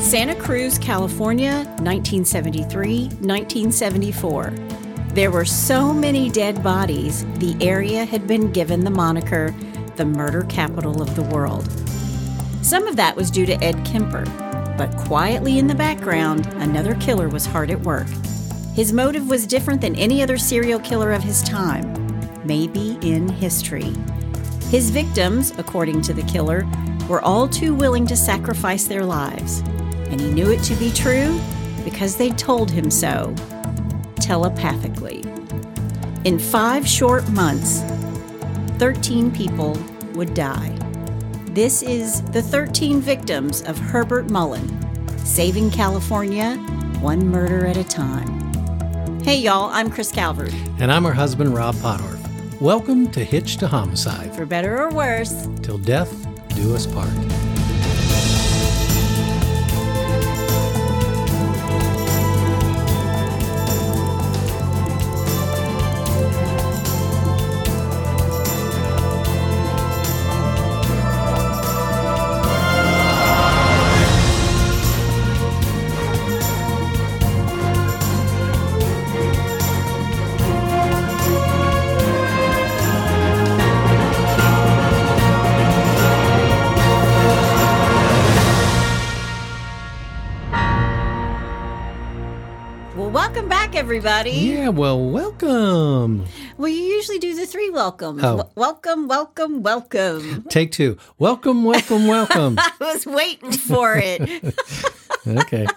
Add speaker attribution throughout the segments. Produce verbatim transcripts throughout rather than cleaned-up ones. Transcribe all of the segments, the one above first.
Speaker 1: Santa Cruz, California, nineteen seventy-three, nineteen seventy-four. There were so many dead bodies, the area had been given the moniker the murder capital of the world. Some of that was due to Ed Kemper, but quietly in the background, another killer was hard at work. His motive was different than any other serial killer of his time, maybe in history. His victims, according to the killer, were all too willing to sacrifice their lives, and he knew it to be true because they told him so, telepathically. In five short months, thirteen people would die. This is the thirteen victims of Herbert Mullen, saving California one murder at a time. Hey y'all, I'm Chris Calvert.
Speaker 2: And I'm her husband, Rob Pottorff. Welcome to Hitched to Homicide.
Speaker 1: For better or worse.
Speaker 2: Till death do us part.
Speaker 1: Everybody.
Speaker 2: Yeah, well, welcome.
Speaker 1: Well, you usually do the three welcomes.
Speaker 2: Oh.
Speaker 1: W- welcome, welcome, welcome.
Speaker 2: Take two. Welcome, welcome, welcome.
Speaker 1: I was waiting for it.
Speaker 2: Okay.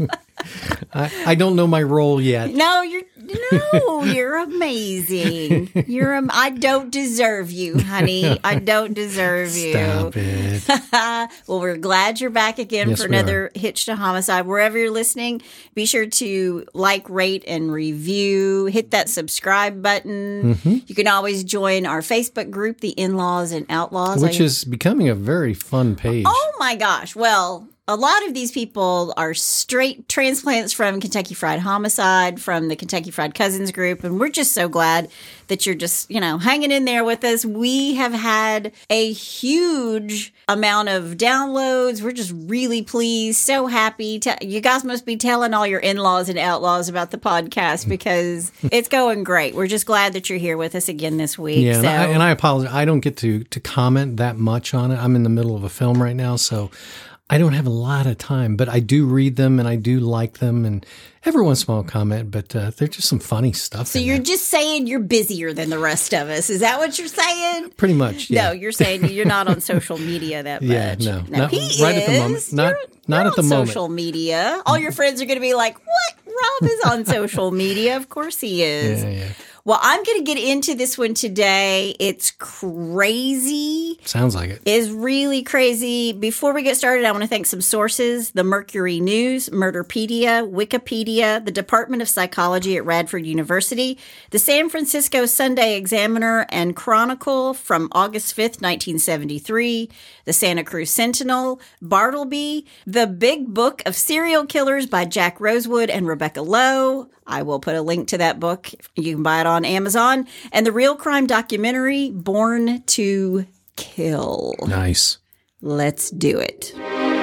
Speaker 2: I, I don't know my role yet.
Speaker 1: No, you're no, you're amazing. You're um, I don't deserve you, honey. I don't deserve you.
Speaker 2: Stop it.
Speaker 1: Well, we're glad you're back again
Speaker 2: Yes,
Speaker 1: for
Speaker 2: we
Speaker 1: another Hitched to Homicide. Wherever you're listening, be sure to like, rate, and review. Hit that subscribe button.
Speaker 2: Mm-hmm.
Speaker 1: You can always join our Facebook group, The In-Laws and Outlaws.
Speaker 2: Which
Speaker 1: I,
Speaker 2: is becoming a very fun page.
Speaker 1: Oh my gosh. Well, a lot of these people are straight transplants from Kentucky Fried Homicide, from the Kentucky Fried Cousins group, and we're just so glad that you're just, you know, hanging in there with us. We have had a huge amount of downloads. We're just really pleased, so happy. To, you guys must be telling all your in-laws and outlaws about the podcast because it's going great. We're just glad that you're here with us again this week.
Speaker 2: Yeah,
Speaker 1: so.
Speaker 2: and, I, and I apologize. I don't get to, to comment that much on it. I'm in the middle of a film right now, so I don't have a lot of time, but I do read them and I do like them, and every once in a while I'll comment, but uh, they're just some funny stuff.
Speaker 1: So
Speaker 2: in
Speaker 1: you're
Speaker 2: there.
Speaker 1: just saying you're busier than the rest of us. Is that what you're saying?
Speaker 2: Pretty much, yeah.
Speaker 1: No, you're saying you're not on social media that much.
Speaker 2: Yeah, no.
Speaker 1: no
Speaker 2: Not
Speaker 1: he
Speaker 2: right
Speaker 1: is.
Speaker 2: at the moment. Not,
Speaker 1: you're,
Speaker 2: not
Speaker 1: you're
Speaker 2: at the
Speaker 1: on
Speaker 2: moment.
Speaker 1: social media. All your friends are going to be like, what? Rob is on social media. Of course he is.
Speaker 2: Yeah, yeah.
Speaker 1: Well, I'm going to get into this one today. It's crazy.
Speaker 2: Sounds like it.
Speaker 1: It's really crazy. Before we get started, I want to thank some sources: the Mercury News, Murderpedia, Wikipedia, the Department of Psychology at Radford University, the San Francisco Sunday Examiner and Chronicle from August fifth, nineteen seventy-three, the Santa Cruz Sentinel, Bartleby, The Big Book of Serial Killers by Jack Rosewood and Rebecca Lowe. I will put a link to that book. You can buy it on Amazon. And the real crime documentary, Born to Kill.
Speaker 2: Nice.
Speaker 1: Let's do it.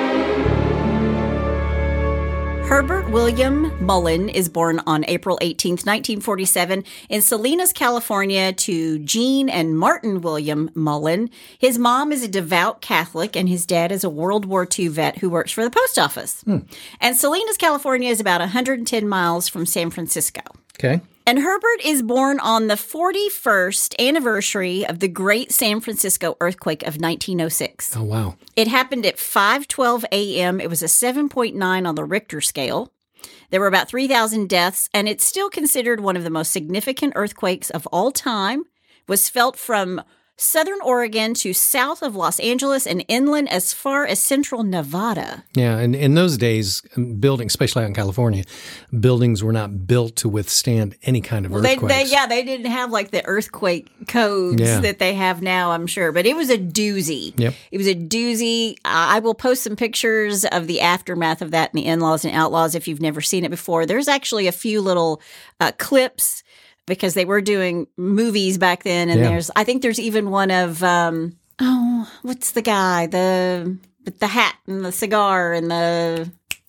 Speaker 1: Herbert William Mullen is born on April eighteenth, nineteen forty-seven in Salinas, California to Jean and Martin William Mullen. His mom is a devout Catholic and his dad is a World War Two vet who works for the post office. Hmm. And Salinas, California is about one hundred ten miles from San Francisco.
Speaker 2: Okay.
Speaker 1: And Herbert is born on the forty-first anniversary of the Great San Francisco earthquake of nineteen oh six.
Speaker 2: Oh, wow.
Speaker 1: It happened at five twelve a.m. It was a seven point nine on the Richter scale. There were about three thousand deaths, and it's still considered one of the most significant earthquakes of all time. It was felt from southern Oregon to south of Los Angeles and inland as far as central Nevada.
Speaker 2: Yeah, and in those days, buildings, especially out in California, buildings were not built to withstand any kind of
Speaker 1: Well, they,
Speaker 2: earthquakes.
Speaker 1: they, yeah, they didn't have like the earthquake codes
Speaker 2: Yeah.
Speaker 1: that they have now, I'm sure. But it was a doozy.
Speaker 2: Yep.
Speaker 1: It was a doozy. I will post some pictures of the aftermath of that in the In-Laws and Outlaws if you've never seen it before. There's actually a few little uh, clips because they were doing movies back then. And
Speaker 2: Yeah.
Speaker 1: there's, I think there's even one of, um, oh, what's the guy? The with the hat and the cigar and the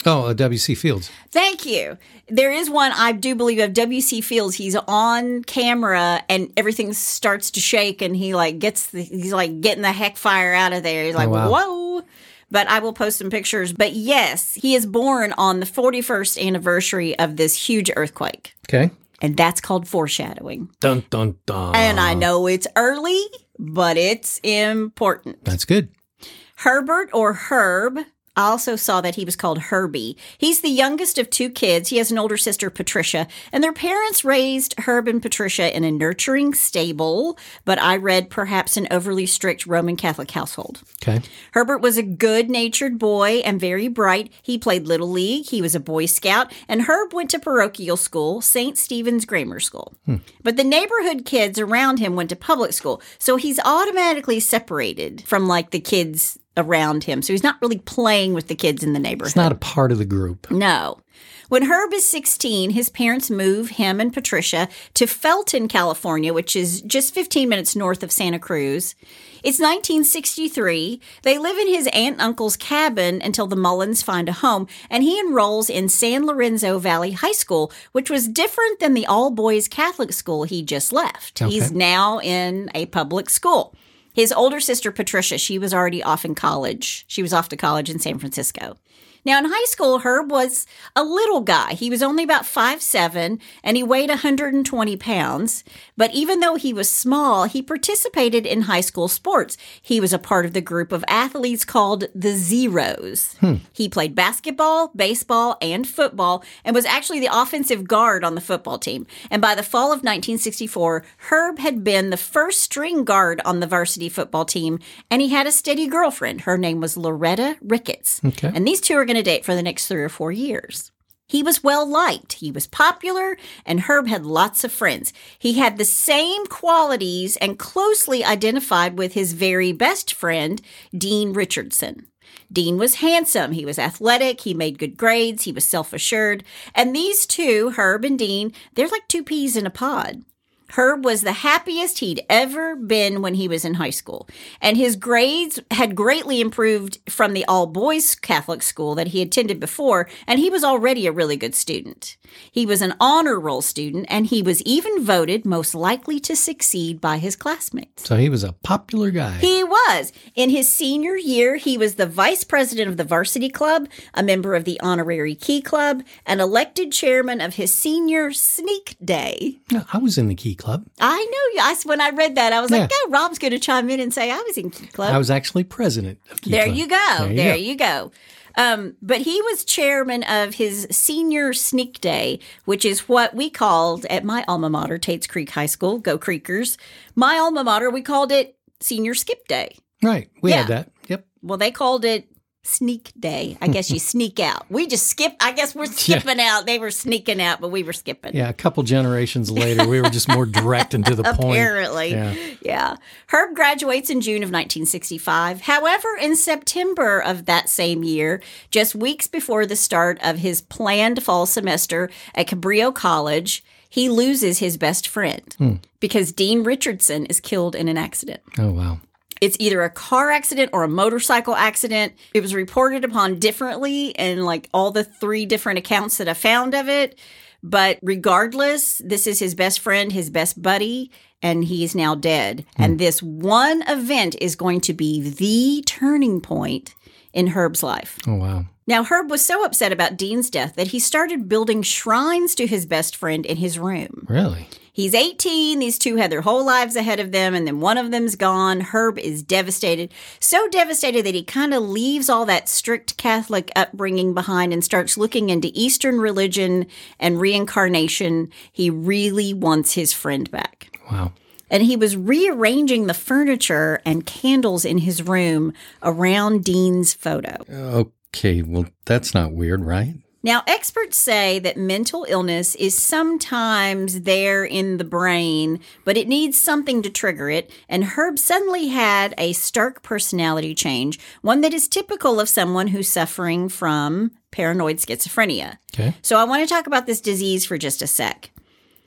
Speaker 2: Oh, uh, W C Fields.
Speaker 1: Thank you. There is one, I do believe, of W C Fields. He's on camera and everything starts to shake and he like gets the, he's like getting the heck fire out of there. He's like, oh, wow. Whoa. But I will post some pictures. But yes, he is born on the forty-first anniversary of this huge earthquake.
Speaker 2: Okay.
Speaker 1: And that's called foreshadowing.
Speaker 2: Dun, dun, dun.
Speaker 1: And I know it's early, but it's important.
Speaker 2: That's good.
Speaker 1: Herbert or Herb. I also saw that he was called Herbie. He's the youngest of two kids. He has an older sister, Patricia, and their parents raised Herb and Patricia in a nurturing, stable, but I read perhaps an overly strict Roman Catholic household.
Speaker 2: Okay.
Speaker 1: Herbert was a good-natured boy and very bright. He played Little League. He was a Boy Scout, and Herb went to parochial school, Saint Stephen's Grammar School. Hmm. But the neighborhood kids around him went to public school, so he's automatically separated from, like, the kids around him. So he's not really playing with the kids in the neighborhood.
Speaker 2: It's not a part of the group.
Speaker 1: No. When Herb is sixteen, his parents move him and Patricia to Felton, California, which is just fifteen minutes north of Santa Cruz. It's nineteen sixty-three. They live in his aunt and uncle's cabin until the Mullins find a home, and he enrolls in San Lorenzo Valley High School, which was different than the all-boys Catholic school he just left. Okay. He's now in a public school. His older sister, Patricia, she was already off in college. She was off to college in San Francisco. Now, in high school, Herb was a little guy. He was only about five seven, and he weighed one hundred twenty pounds. But even though he was small, he participated in high school sports. He was a part of the group of athletes called the Zeros. Hmm. He played basketball, baseball, and football, and was actually the offensive guard on the football team. And by the fall of nineteen sixty-four, Herb had been the first string guard on the varsity football team, and he had a steady girlfriend. Her name was Loretta Ricketts. Okay. And these two are going to date for the next three or four years. He was well-liked. He was popular, and Herb had lots of friends. He had the same qualities and closely identified with his very best friend, Dean Richardson. Dean was handsome. He was athletic. He made good grades. He was self-assured. And these two, Herb and Dean, they're like two peas in a pod. Herb was the happiest he'd ever been when he was in high school, and his grades had greatly improved from the all-boys Catholic school that he attended before, and he was already a really good student. He was an honor roll student, and he was even voted most likely to succeed by his classmates.
Speaker 2: So he was a popular guy.
Speaker 1: He was. In his senior year, he was the vice president of the varsity club, a member of the honorary key club, and elected chairman of his senior sneak day.
Speaker 2: I was in the key club.
Speaker 1: I know. I, when I read that, I was yeah. like, oh, Rob's going to chime in and say I was in Key Club.
Speaker 2: I was actually president of Key
Speaker 1: there
Speaker 2: Club.
Speaker 1: You go.
Speaker 2: There you
Speaker 1: there
Speaker 2: go.
Speaker 1: you go. Um, but he was chairman of his senior sneak day, which is what we called at my alma mater, Tates Creek High School, Go Creekers. My alma mater, we called it senior skip day.
Speaker 2: Right. We
Speaker 1: yeah.
Speaker 2: had that. Yep.
Speaker 1: Well, they called it sneak day. I guess you sneak out. We just skip. I guess we're skipping yeah. out. They were sneaking out, but we were skipping.
Speaker 2: Yeah, a couple generations later, we were just more direct and to the point.
Speaker 1: Apparently. Yeah. yeah. Herb graduates in June of nineteen sixty-five. However, in September of that same year, just weeks before the start of his planned fall semester at Cabrillo College, he loses his best friend hmm. because Dean Richardson is killed in an accident.
Speaker 2: Oh, wow.
Speaker 1: It's either a car accident or a motorcycle accident. It was reported upon differently in like all the three different accounts that I found of it. But regardless, this is his best friend, his best buddy, and he is now dead. Mm. And this one event is going to be the turning point in Herb's life.
Speaker 2: Oh, wow.
Speaker 1: Now, Herb was so upset about Dean's death that he started building shrines to his best friend in his room.
Speaker 2: Really?
Speaker 1: He's eighteen. These two had their whole lives ahead of them, and then one of them's gone. Herb is devastated. So devastated that he kind of leaves all that strict Catholic upbringing behind and starts looking into Eastern religion and reincarnation. He really wants his friend back.
Speaker 2: Wow.
Speaker 1: And he was rearranging the furniture and candles in his room around Dean's photo.
Speaker 2: Okay, well, that's not weird, right?
Speaker 1: Now, experts say that mental illness is sometimes there in the brain, but it needs something to trigger it. And Herb suddenly had a stark personality change, one that is typical of someone who's suffering from paranoid schizophrenia.
Speaker 2: Okay.
Speaker 1: So I want to talk about this disease for just a sec.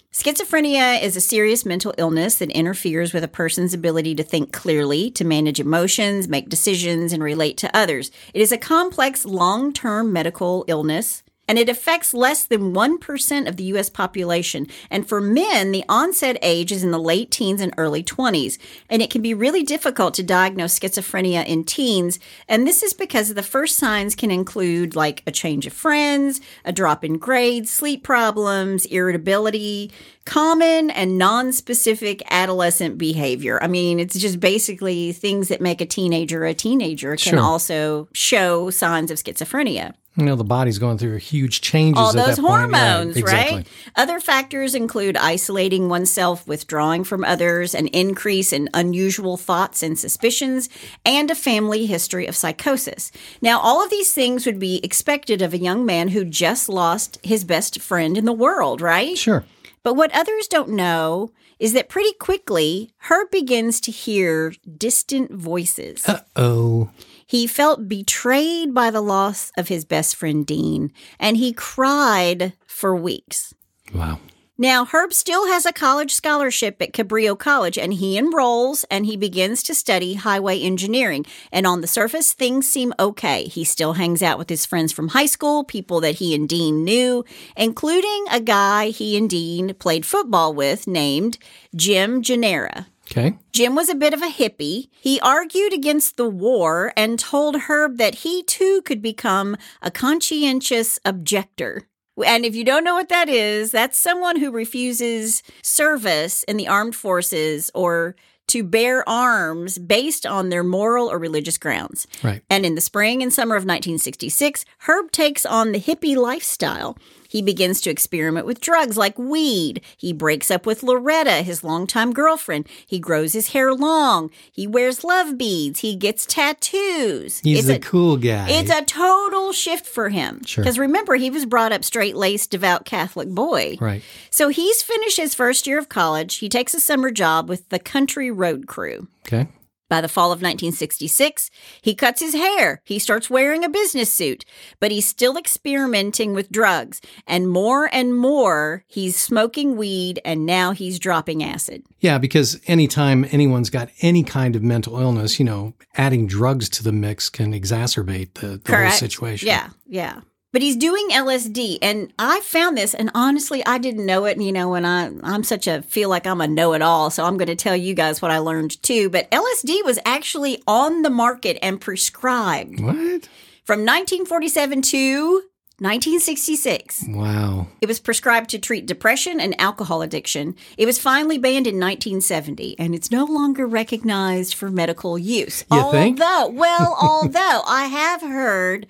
Speaker 1: Schizophrenia is a serious mental illness that interferes with a person's ability to think clearly, to manage emotions, make decisions, and relate to others. It is a complex, long-term medical illness, and it affects less than one percent of the U S population. And for men, the onset age is in the late teens and early twenties. And it can be really difficult to diagnose schizophrenia in teens. And this is because the first signs can include like a change of friends, a drop in grades, sleep problems, irritability, common and non-specific adolescent behavior. I mean, it's just basically things that make a teenager a teenager can
Speaker 2: Sure.
Speaker 1: also show signs of schizophrenia.
Speaker 2: You know, the body's going through huge changes
Speaker 1: All
Speaker 2: at
Speaker 1: those
Speaker 2: that point.
Speaker 1: hormones,
Speaker 2: Yeah, exactly.
Speaker 1: right? Other factors include isolating oneself, withdrawing from others, an increase in unusual thoughts and suspicions, and a family history of psychosis. Now, all of these things would be expected of a young man who just lost his best friend in the world, right?
Speaker 2: Sure.
Speaker 1: But what others don't know is that pretty quickly, Herb begins to hear distant voices.
Speaker 2: Uh-oh.
Speaker 1: He felt betrayed by the loss of his best friend, Dean, and he cried for weeks.
Speaker 2: Wow.
Speaker 1: Now, Herb still has a college scholarship at Cabrillo College, and he enrolls and he begins to study highway engineering. And on the surface, things seem okay. He still hangs out with his friends from high school, people that he and Dean knew, including a guy he and Dean played football with named Jim Genera.
Speaker 2: Okay.
Speaker 1: Jim was a bit of a hippie. He argued against the war and told Herb that he too could become a conscientious objector. And if you don't know what that is, that's someone who refuses service in the armed forces or to bear arms based on their moral or religious grounds.
Speaker 2: Right.
Speaker 1: And in the spring and summer of nineteen sixty-six, Herb takes on the hippie lifestyle. He begins to experiment with drugs like weed. He breaks up with Loretta, his longtime girlfriend. He grows his hair long. He wears love beads. He gets tattoos.
Speaker 2: He's
Speaker 1: it's
Speaker 2: a, cool guy.
Speaker 1: It's a total shift for him.
Speaker 2: Sure.
Speaker 1: Because remember, he was brought up straight-laced, devout Catholic boy.
Speaker 2: Right.
Speaker 1: So he's finished his first year of college. He takes a summer job with the Country Road Crew.
Speaker 2: Okay.
Speaker 1: By the fall of nineteen sixty-six, he cuts his hair. He starts wearing a business suit, but he's still experimenting with drugs. And more and more, he's smoking weed, and now he's dropping acid.
Speaker 2: Yeah, because anytime anyone's got any kind of mental illness, you know, adding drugs to the mix can exacerbate the, the whole
Speaker 1: Correct.
Speaker 2: situation.
Speaker 1: Yeah, yeah. But he's doing L S D, and I found this, and honestly, I didn't know it. And, you know, and I, I'm such a, feel like I'm a know-it-all, so I'm going to tell you guys what I learned, too. But L S D was actually on the market and prescribed.
Speaker 2: What?
Speaker 1: From nineteen forty-seven to nineteen sixty-six.
Speaker 2: Wow.
Speaker 1: It was prescribed to treat depression and alcohol addiction. It was finally banned in nineteen seventy, and it's no longer recognized for medical use.
Speaker 2: You
Speaker 1: although,
Speaker 2: think?
Speaker 1: Well, although I have heard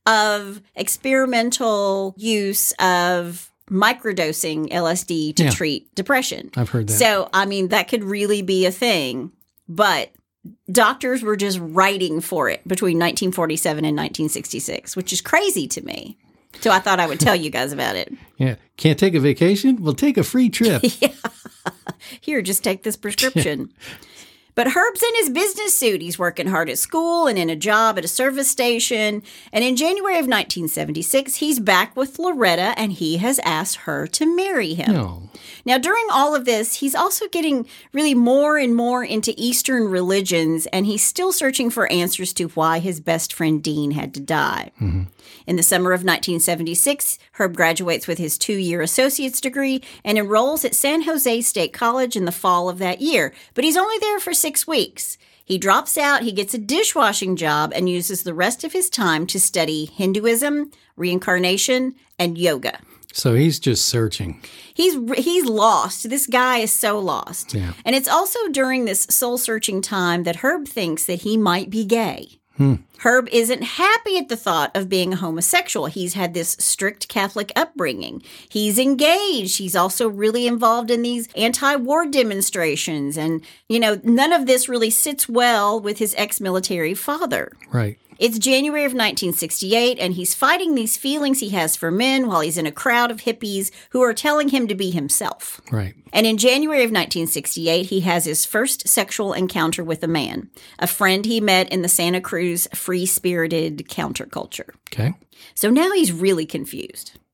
Speaker 1: of experimental use of microdosing L S D to
Speaker 2: Yeah.
Speaker 1: treat depression.
Speaker 2: I've heard that.
Speaker 1: So, I mean, that could really be a thing, but doctors were just writing for it between nineteen forty-seven and nineteen sixty-six, which is crazy to me. So I thought I would tell you guys about it.
Speaker 2: Yeah. Can't take a vacation? Well, take a free trip.
Speaker 1: Here, just take this prescription. But Herb's in his business suit. He's working hard at school and in a job at a service station. And in January of nineteen seventy-six, he's back with Loretta, and he has asked her to marry him.
Speaker 2: No.
Speaker 1: Now, during all of this, he's also getting really more and more into Eastern religions, and he's still searching for answers to why his best friend Dean had to die.
Speaker 2: Mm-hmm.
Speaker 1: In the summer of nineteen seventy-six, Herb graduates with his two-year associate's degree and enrolls at San Jose State College in the fall of that year. But he's only there for six weeks. He drops out, he gets a dishwashing job, and uses the rest of his time to study Hinduism, reincarnation, and yoga.
Speaker 2: So he's just searching.
Speaker 1: He's he's lost. This guy is so lost.
Speaker 2: Yeah.
Speaker 1: And it's also during this soul-searching time that Herb thinks that he might be gay.
Speaker 2: Hmm.
Speaker 1: Herb isn't happy at the thought of being a homosexual. He's had this strict Catholic upbringing. He's engaged. He's also really involved in these anti-war demonstrations. And, you know, none of this really sits well with his ex-military father.
Speaker 2: Right.
Speaker 1: It's January of nineteen sixty-eight, and he's fighting these feelings he has for men while he's in a crowd of hippies who are telling him to be himself.
Speaker 2: Right.
Speaker 1: And in January of nineteen sixty-eight, he has his first sexual encounter with a man, a friend he met in the Santa Cruz free-spirited counterculture.
Speaker 2: Okay.
Speaker 1: So now he's really confused.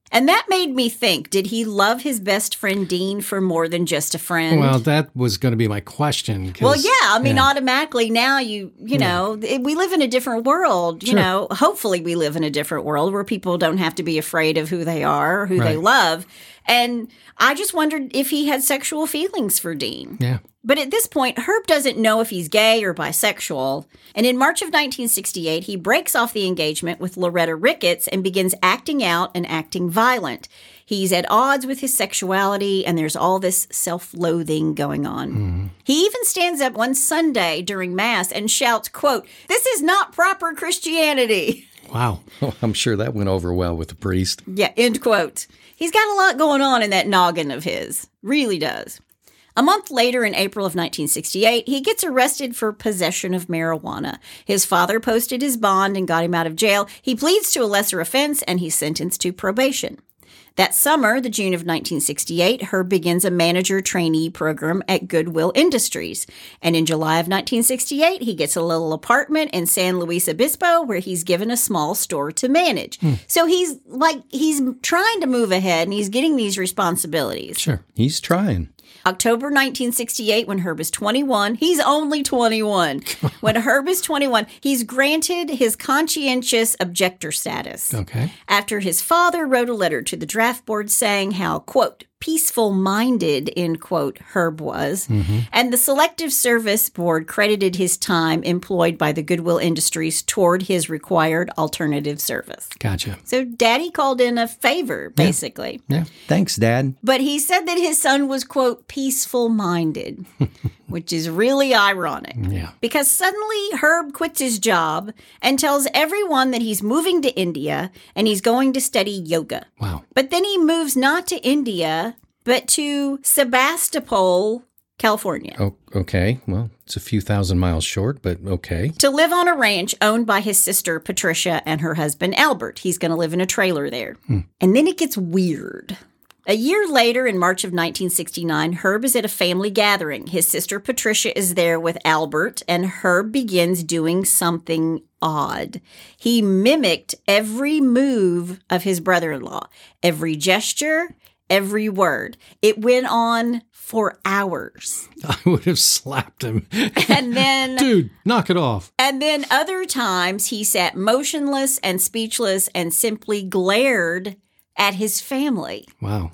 Speaker 1: And that made me think, did he love his best friend Dean for more than just a friend?
Speaker 2: Well, that was going to be my question. 'cause-
Speaker 1: Well, yeah. I mean,
Speaker 2: yeah.
Speaker 1: automatically now you, you know, it- we live in a different world. You
Speaker 2: Sure.
Speaker 1: know, hopefully we live in a different world where people don't have to be afraid of who they are or who they
Speaker 2: Right.
Speaker 1: love. And I just wondered if he had sexual feelings for Dean.
Speaker 2: Yeah.
Speaker 1: But at this point, Herb doesn't know if he's gay or bisexual. And in March of nineteen sixty-eight, he breaks off the engagement with Loretta Ricketts and begins acting out and acting violent. He's at odds with his sexuality, and there's all this self-loathing going on. Mm. He even stands up one Sunday during Mass and shouts, quote, "This is not proper Christianity."
Speaker 2: Wow.
Speaker 3: Oh, I'm sure that went over well with the priest.
Speaker 1: Yeah, end quote. He's got a lot going on in that noggin of his. Really does. A month later, in April of nineteen sixty-eight, he gets arrested for possession of marijuana. His father posted his bond and got him out of jail. He pleads to a lesser offense, and he's sentenced to probation. That summer, the June of nineteen sixty-eight, Herb begins a manager trainee program at Goodwill Industries. And in July of nineteen sixty-eight, he gets a little apartment in San Luis Obispo where he's given a small store to manage. Hmm. So he's like, he's trying to move ahead and he's getting these responsibilities.
Speaker 2: Sure.
Speaker 3: He's trying.
Speaker 1: October nineteen sixty-eight, when Herb is twenty-one, he's only twenty-one. When Herb is twenty-one, he's granted his conscientious objector status.
Speaker 2: Okay.
Speaker 1: After his father wrote a letter to the draft board saying how, quote, peaceful-minded, end quote, Herb was. Mm-hmm. And the Selective Service Board credited his time employed by the Goodwill Industries toward his required alternative service.
Speaker 2: Gotcha.
Speaker 1: So Daddy called in a favor, basically.
Speaker 3: Yeah. yeah. Thanks, Dad.
Speaker 1: But he said that his son was, quote, peaceful-minded, which is really ironic.
Speaker 2: Yeah.
Speaker 1: Because suddenly Herb quits his job and tells everyone that he's moving to India and he's going to study yoga.
Speaker 2: Wow.
Speaker 1: But then he moves not to India, but to Sebastopol, California.
Speaker 3: Oh, okay. Well, it's a few thousand miles short, but okay.
Speaker 1: To live on a ranch owned by his sister, Patricia, and her husband, Albert. He's going to live in a trailer there. Hmm. And then it gets weird. A year later, in March of nineteen sixty-nine, Herb is at a family gathering. His sister, Patricia, is there with Albert, and Herb begins doing something odd. He mimicked every move of his brother-in-law, every gesture, every word. It went on for hours.
Speaker 2: I would have slapped him.
Speaker 1: And then...
Speaker 2: Dude, knock it off.
Speaker 1: And then other times he sat motionless and speechless and simply glared at his family.
Speaker 2: Wow.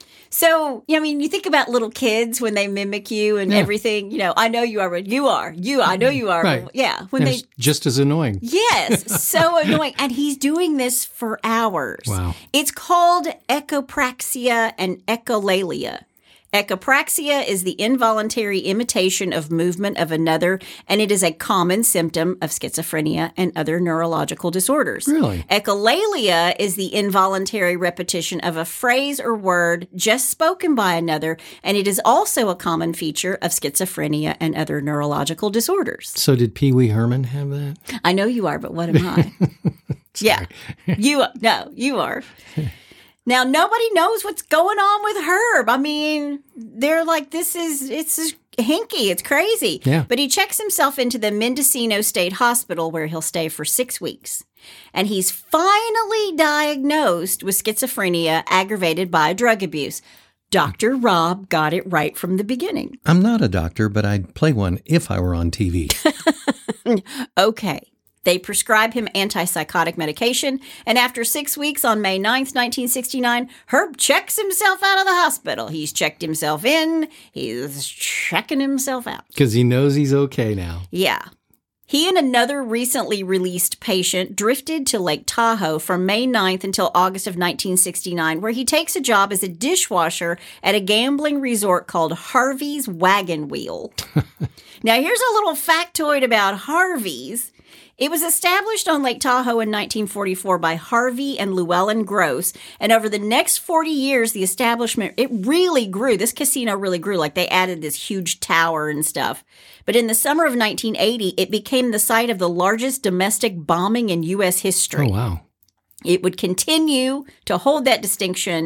Speaker 1: So, I mean, you think about little kids when they mimic you and
Speaker 2: yeah.
Speaker 1: everything. You know, I know you are. You are. You, I know you are.
Speaker 2: Right.
Speaker 1: Yeah. When
Speaker 2: and
Speaker 1: they
Speaker 2: it's just as annoying.
Speaker 1: Yes. So annoying. And he's doing this for hours.
Speaker 2: Wow.
Speaker 1: It's called echopraxia and echolalia. Echopraxia is the involuntary imitation of movement of another, and it is a common symptom of schizophrenia and other neurological disorders.
Speaker 2: Really?
Speaker 1: Echolalia is the involuntary repetition of a phrase or word just spoken by another, and it is also a common feature of schizophrenia and other neurological disorders.
Speaker 2: So did Pee Wee Herman have that?
Speaker 1: I know you are, but what am I? Yeah. You are. No, you are. Now, nobody knows what's going on with Herb. I mean, they're like, this is, it's hinky. It's crazy.
Speaker 2: Yeah.
Speaker 1: But he checks himself into the Mendocino State Hospital where he'll stay for six weeks. And he's finally diagnosed with schizophrenia aggravated by drug abuse. Doctor Rob got it right from the beginning.
Speaker 3: I'm not a doctor, but I'd play one if I were on T V.
Speaker 1: Okay. They prescribe him antipsychotic medication, and after six weeks on May ninth, nineteen sixty-nine, Herb checks himself out of the hospital. He's checked himself in. He's checking himself out.
Speaker 2: Because he knows he's okay now.
Speaker 1: Yeah. He and another recently released patient drifted to Lake Tahoe from May ninth until August of nineteen sixty-nine, where he takes a job as a dishwasher at a gambling resort called Harvey's Wagon Wheel. Now, here's a little factoid about Harvey's. It was established on Lake Tahoe in nineteen forty-four by Harvey and Llewellyn Gross, and over the next forty years, the establishment, it really grew. This casino really grew. Like, they added this huge tower and stuff. But in the summer of nineteen eighty, it became the site of the largest domestic bombing in U S history.
Speaker 2: Oh, wow.
Speaker 1: It would continue to hold that distinction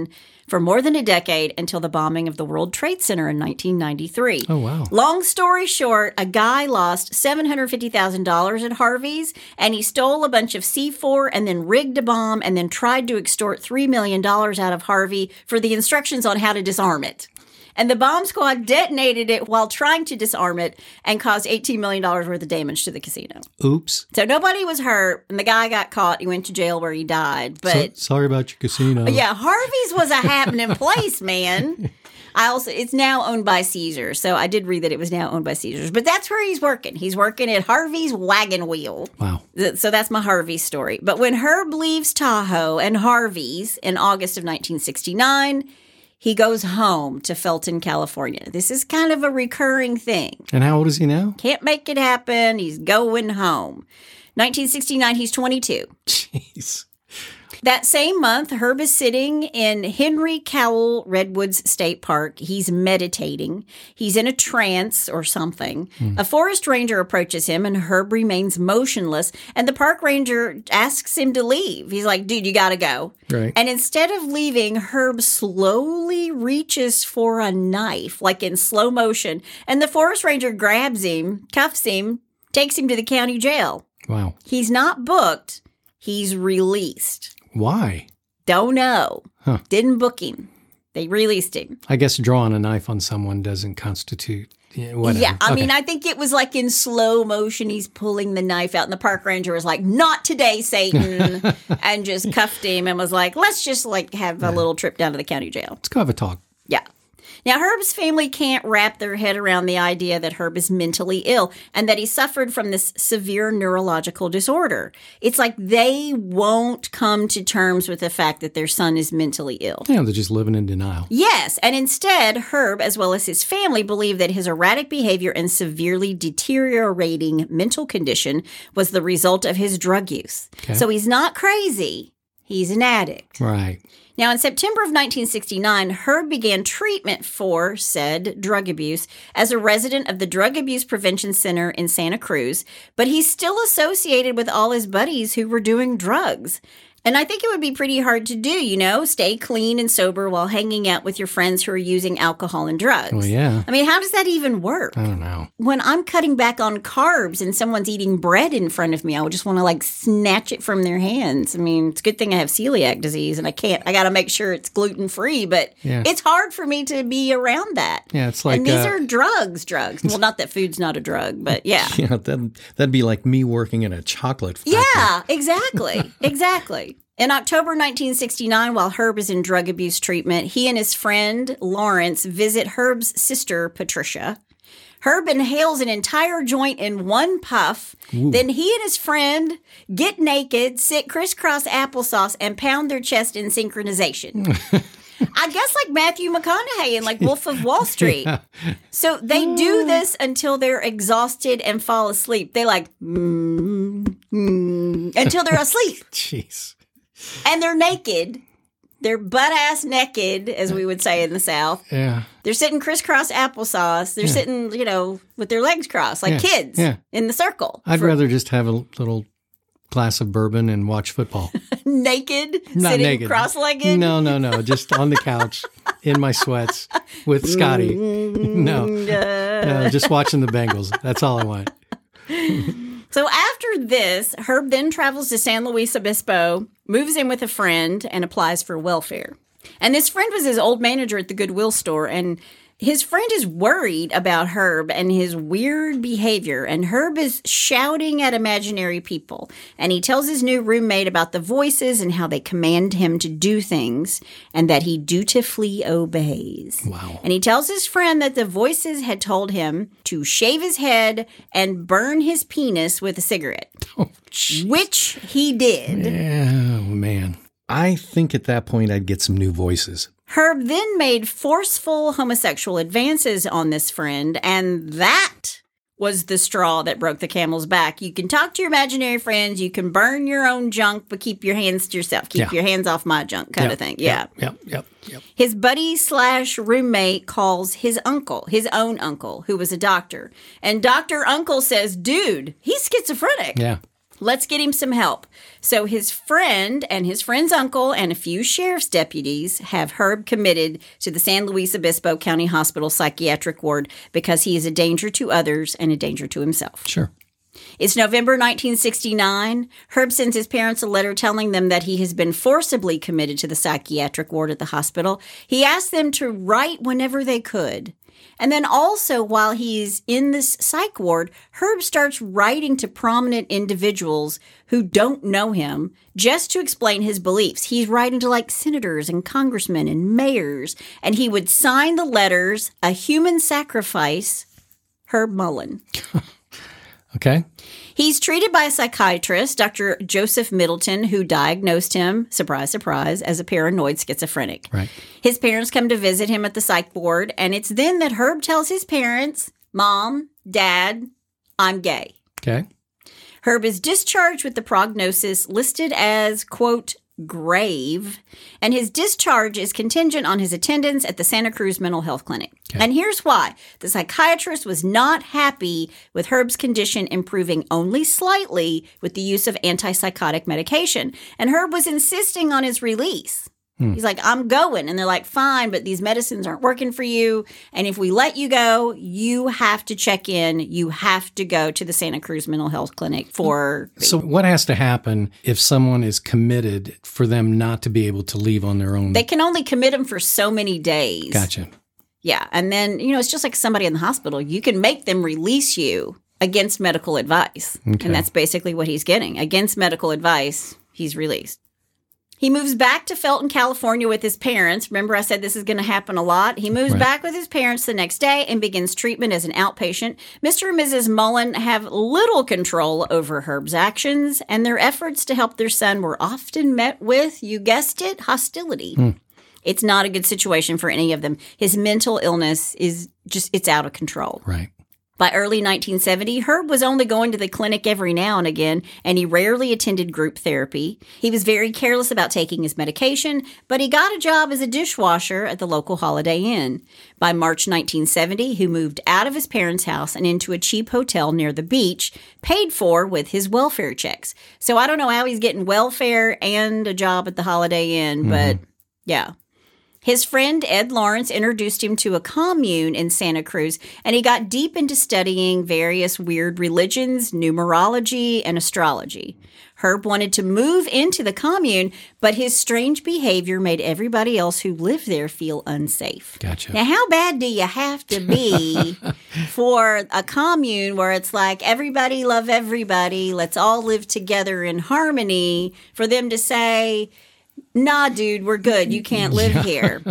Speaker 1: for more than a decade until the bombing of the World Trade Center in nineteen ninety-three.
Speaker 2: Oh, wow.
Speaker 1: Long story short, a guy lost seven hundred fifty thousand dollars at Harvey's, and he stole a bunch of C four and then rigged a bomb and then tried to extort three million dollars out of Harvey for the instructions on how to disarm it. And the bomb squad detonated it while trying to disarm it and caused eighteen million dollars worth of damage to the casino.
Speaker 2: Oops.
Speaker 1: So nobody was hurt, and the guy got caught. He went to jail where he died. But
Speaker 2: So, sorry about your casino.
Speaker 1: yeah, Harvey's was a happening place, man. I also it's now owned by Caesars, so I did read that it was now owned by Caesars. But that's where he's working. He's working at Harvey's Wagon Wheel.
Speaker 2: Wow.
Speaker 1: So that's my Harvey story. But when Herb leaves Tahoe and Harvey's in August of nineteen sixty-nine, he goes home to Felton, California. This is kind of a recurring thing.
Speaker 2: And how old is he now?
Speaker 1: Can't make it happen. He's going home. nineteen sixty-nine, he's twenty-two.
Speaker 2: Jeez.
Speaker 1: That same month, Herb is sitting in Henry Cowell Redwoods State Park. He's meditating. He's in a trance or something. Mm. A forest ranger approaches him, and Herb remains motionless. And the park ranger asks him to leave. He's like, dude, you got to go.
Speaker 2: Right.
Speaker 1: And instead of leaving, Herb slowly reaches for a knife, like in slow motion. And the forest ranger grabs him, cuffs him, takes him to the county jail.
Speaker 2: Wow.
Speaker 1: He's not booked. He's released.
Speaker 2: Why?
Speaker 1: Don't know.
Speaker 2: Huh.
Speaker 1: Didn't book him. They released him.
Speaker 2: I guess drawing a knife on someone doesn't constitute yeah, whatever.
Speaker 1: Yeah, I
Speaker 2: okay.
Speaker 1: mean, I think it was like in slow motion. He's pulling the knife out, and the park ranger was like, "Not today, Satan," and just cuffed him and was like, "Let's just like have a little trip down to the county jail."
Speaker 2: Let's go have a talk.
Speaker 1: Yeah. Now, Herb's family can't wrap their head around the idea that Herb is mentally ill and that he suffered from this severe neurological disorder. It's like they won't come to terms with the fact that their son is mentally ill.
Speaker 2: Yeah, they're just living in denial.
Speaker 1: Yes, and instead, Herb, as well as his family, believe that his erratic behavior and severely deteriorating mental condition was the result of his drug use.
Speaker 2: Okay.
Speaker 1: So he's not crazy. He's an addict.
Speaker 2: Right.
Speaker 1: Now, in September of nineteen sixty-nine, Herb began treatment for said drug abuse as a resident of the Drug Abuse Prevention Center in Santa Cruz, but he's still associated with all his buddies who were doing drugs. And I think it would be pretty hard to do, you know, stay clean and sober while hanging out with your friends who are using alcohol and drugs.
Speaker 2: Well, yeah.
Speaker 1: I mean, how does that even work?
Speaker 2: I don't know.
Speaker 1: When I'm cutting back on carbs and someone's eating bread in front of me, I would just want to like snatch it from their hands. I mean, it's a good thing I have celiac disease and I can't, I got to make sure it's gluten free, but
Speaker 2: yeah.
Speaker 1: It's hard for me to be around that.
Speaker 2: Yeah, it's like.
Speaker 1: And these
Speaker 2: uh,
Speaker 1: are drugs, drugs. Well, not that food's not a drug, but yeah.
Speaker 2: Yeah, that'd, that'd be like me working in a chocolate factory.
Speaker 1: Yeah, exactly. Exactly. In October nineteen sixty-nine, while Herb is in drug abuse treatment, he and his friend Lawrence visit Herb's sister, Patricia. Herb inhales an entire joint in one puff.
Speaker 2: Ooh.
Speaker 1: Then he and his friend get naked, sit crisscross applesauce, and pound their chest in synchronization. I guess like Matthew McConaughey in like Wolf of Wall Street. Yeah. So they do this until they're exhausted and fall asleep. They like, mm, mm, until they're asleep.
Speaker 2: Jeez.
Speaker 1: And they're naked. They're butt-ass naked, as we would say in the South.
Speaker 2: Yeah.
Speaker 1: They're sitting crisscross applesauce. They're yeah. sitting, you know, with their legs crossed, like
Speaker 2: yeah.
Speaker 1: kids
Speaker 2: yeah.
Speaker 1: in the circle.
Speaker 2: I'd
Speaker 1: for-
Speaker 2: rather just have a little glass of bourbon and watch football.
Speaker 1: Naked?
Speaker 2: Not
Speaker 1: sitting
Speaker 2: naked.
Speaker 1: cross-legged?
Speaker 2: No, no, no. Just on the couch in my sweats with Scotty. No. no. Just watching the Bengals. That's all I want.
Speaker 1: So after this, Herb then travels to San Luis Obispo, moves in with a friend, and applies for welfare. And this friend was his old manager at the Goodwill store, and his friend is worried about Herb and his weird behavior, and Herb is shouting at imaginary people. And he tells his new roommate about the voices and how they command him to do things, and that he dutifully obeys.
Speaker 2: Wow.
Speaker 1: And he tells his friend that the voices had told him to shave his head and burn his penis with a cigarette,
Speaker 2: oh,
Speaker 1: which he did.
Speaker 2: Yeah, oh, man. I think at that point I'd get some new voices.
Speaker 1: Herb then made forceful homosexual advances on this friend, and that was the straw that broke the camel's back. You can talk to your imaginary friends, you can burn your own junk, but keep your hands to yourself. Keep
Speaker 2: yeah.
Speaker 1: your hands off my junk kind
Speaker 2: yep,
Speaker 1: of thing. Yeah.
Speaker 2: Yep, yep, yep, yep.
Speaker 1: His buddy slash roommate calls his uncle, his own uncle, who was a doctor. And Doctor Uncle says, dude, he's schizophrenic.
Speaker 2: Yeah.
Speaker 1: Let's get him some help. So his friend and his friend's uncle and a few sheriff's deputies have Herb committed to the San Luis Obispo County Hospital psychiatric ward because he is a danger to others and a danger to himself.
Speaker 2: Sure.
Speaker 1: It's November nineteen sixty-nine. Herb sends his parents a letter telling them that he has been forcibly committed to the psychiatric ward at the hospital. He asks them to write whenever they could. And then also, while he's in this psych ward, Herb starts writing to prominent individuals who don't know him just to explain his beliefs. He's writing to like senators and congressmen and mayors, and he would sign the letters, "A Human Sacrifice, Herb Mullen."
Speaker 2: Okay.
Speaker 1: He's treated by a psychiatrist, Doctor Joseph Middleton, who diagnosed him, surprise, surprise, as a paranoid schizophrenic.
Speaker 2: Right.
Speaker 1: His parents come to visit him at the psych ward, and it's then that Herb tells his parents, "Mom, Dad, I'm gay."
Speaker 2: Okay.
Speaker 1: Herb is discharged with the prognosis listed as, quote, grave, and his discharge is contingent on his attendance at the Santa Cruz Mental Health Clinic. Okay. And here's why. The psychiatrist was not happy with Herb's condition improving only slightly with the use of antipsychotic medication, and Herb was insisting on his release. Hmm. He's like, "I'm going." And they're like, "Fine, but these medicines aren't working for you. And if we let you go, you have to check in. You have to go to the Santa Cruz Mental Health Clinic for..."
Speaker 2: So what has to happen if someone is committed for them not to be able to leave on their own?
Speaker 1: They can only commit them for so many days.
Speaker 2: Gotcha.
Speaker 1: Yeah. And then, you know, it's just like somebody in the hospital. You can make them release you against medical advice. Okay. And that's basically what he's getting. Against medical advice, he's released. He moves back to Felton, California with his parents. Remember, I said this is going to happen a lot. He moves right. back with his parents the next day and begins treatment as an outpatient. Mister and Missus Mullen have little control over Herb's actions, and their efforts to help their son were often met with, you guessed it, hostility. Hmm. It's not a good situation for any of them. His mental illness is just, it's out of control.
Speaker 2: Right.
Speaker 1: By early nineteen seventy, Herb was only going to the clinic every now and again, and he rarely attended group therapy. He was very careless about taking his medication, but he got a job as a dishwasher at the local Holiday Inn. By March nineteen seventy, he moved out of his parents' house and into a cheap hotel near the beach, paid for with his welfare checks. So I don't know how he's getting welfare and a job at the Holiday Inn, mm-hmm. but yeah. His friend Ed Lawrence introduced him to a commune in Santa Cruz, and he got deep into studying various weird religions, numerology, and astrology. Herb wanted to move into the commune, but his strange behavior made everybody else who lived there feel unsafe.
Speaker 2: Gotcha.
Speaker 1: Now, how bad do you have to be for a commune where it's like everybody love everybody, let's all live together in harmony, for them to say, "Nah, dude, we're good. You can't live yeah. here."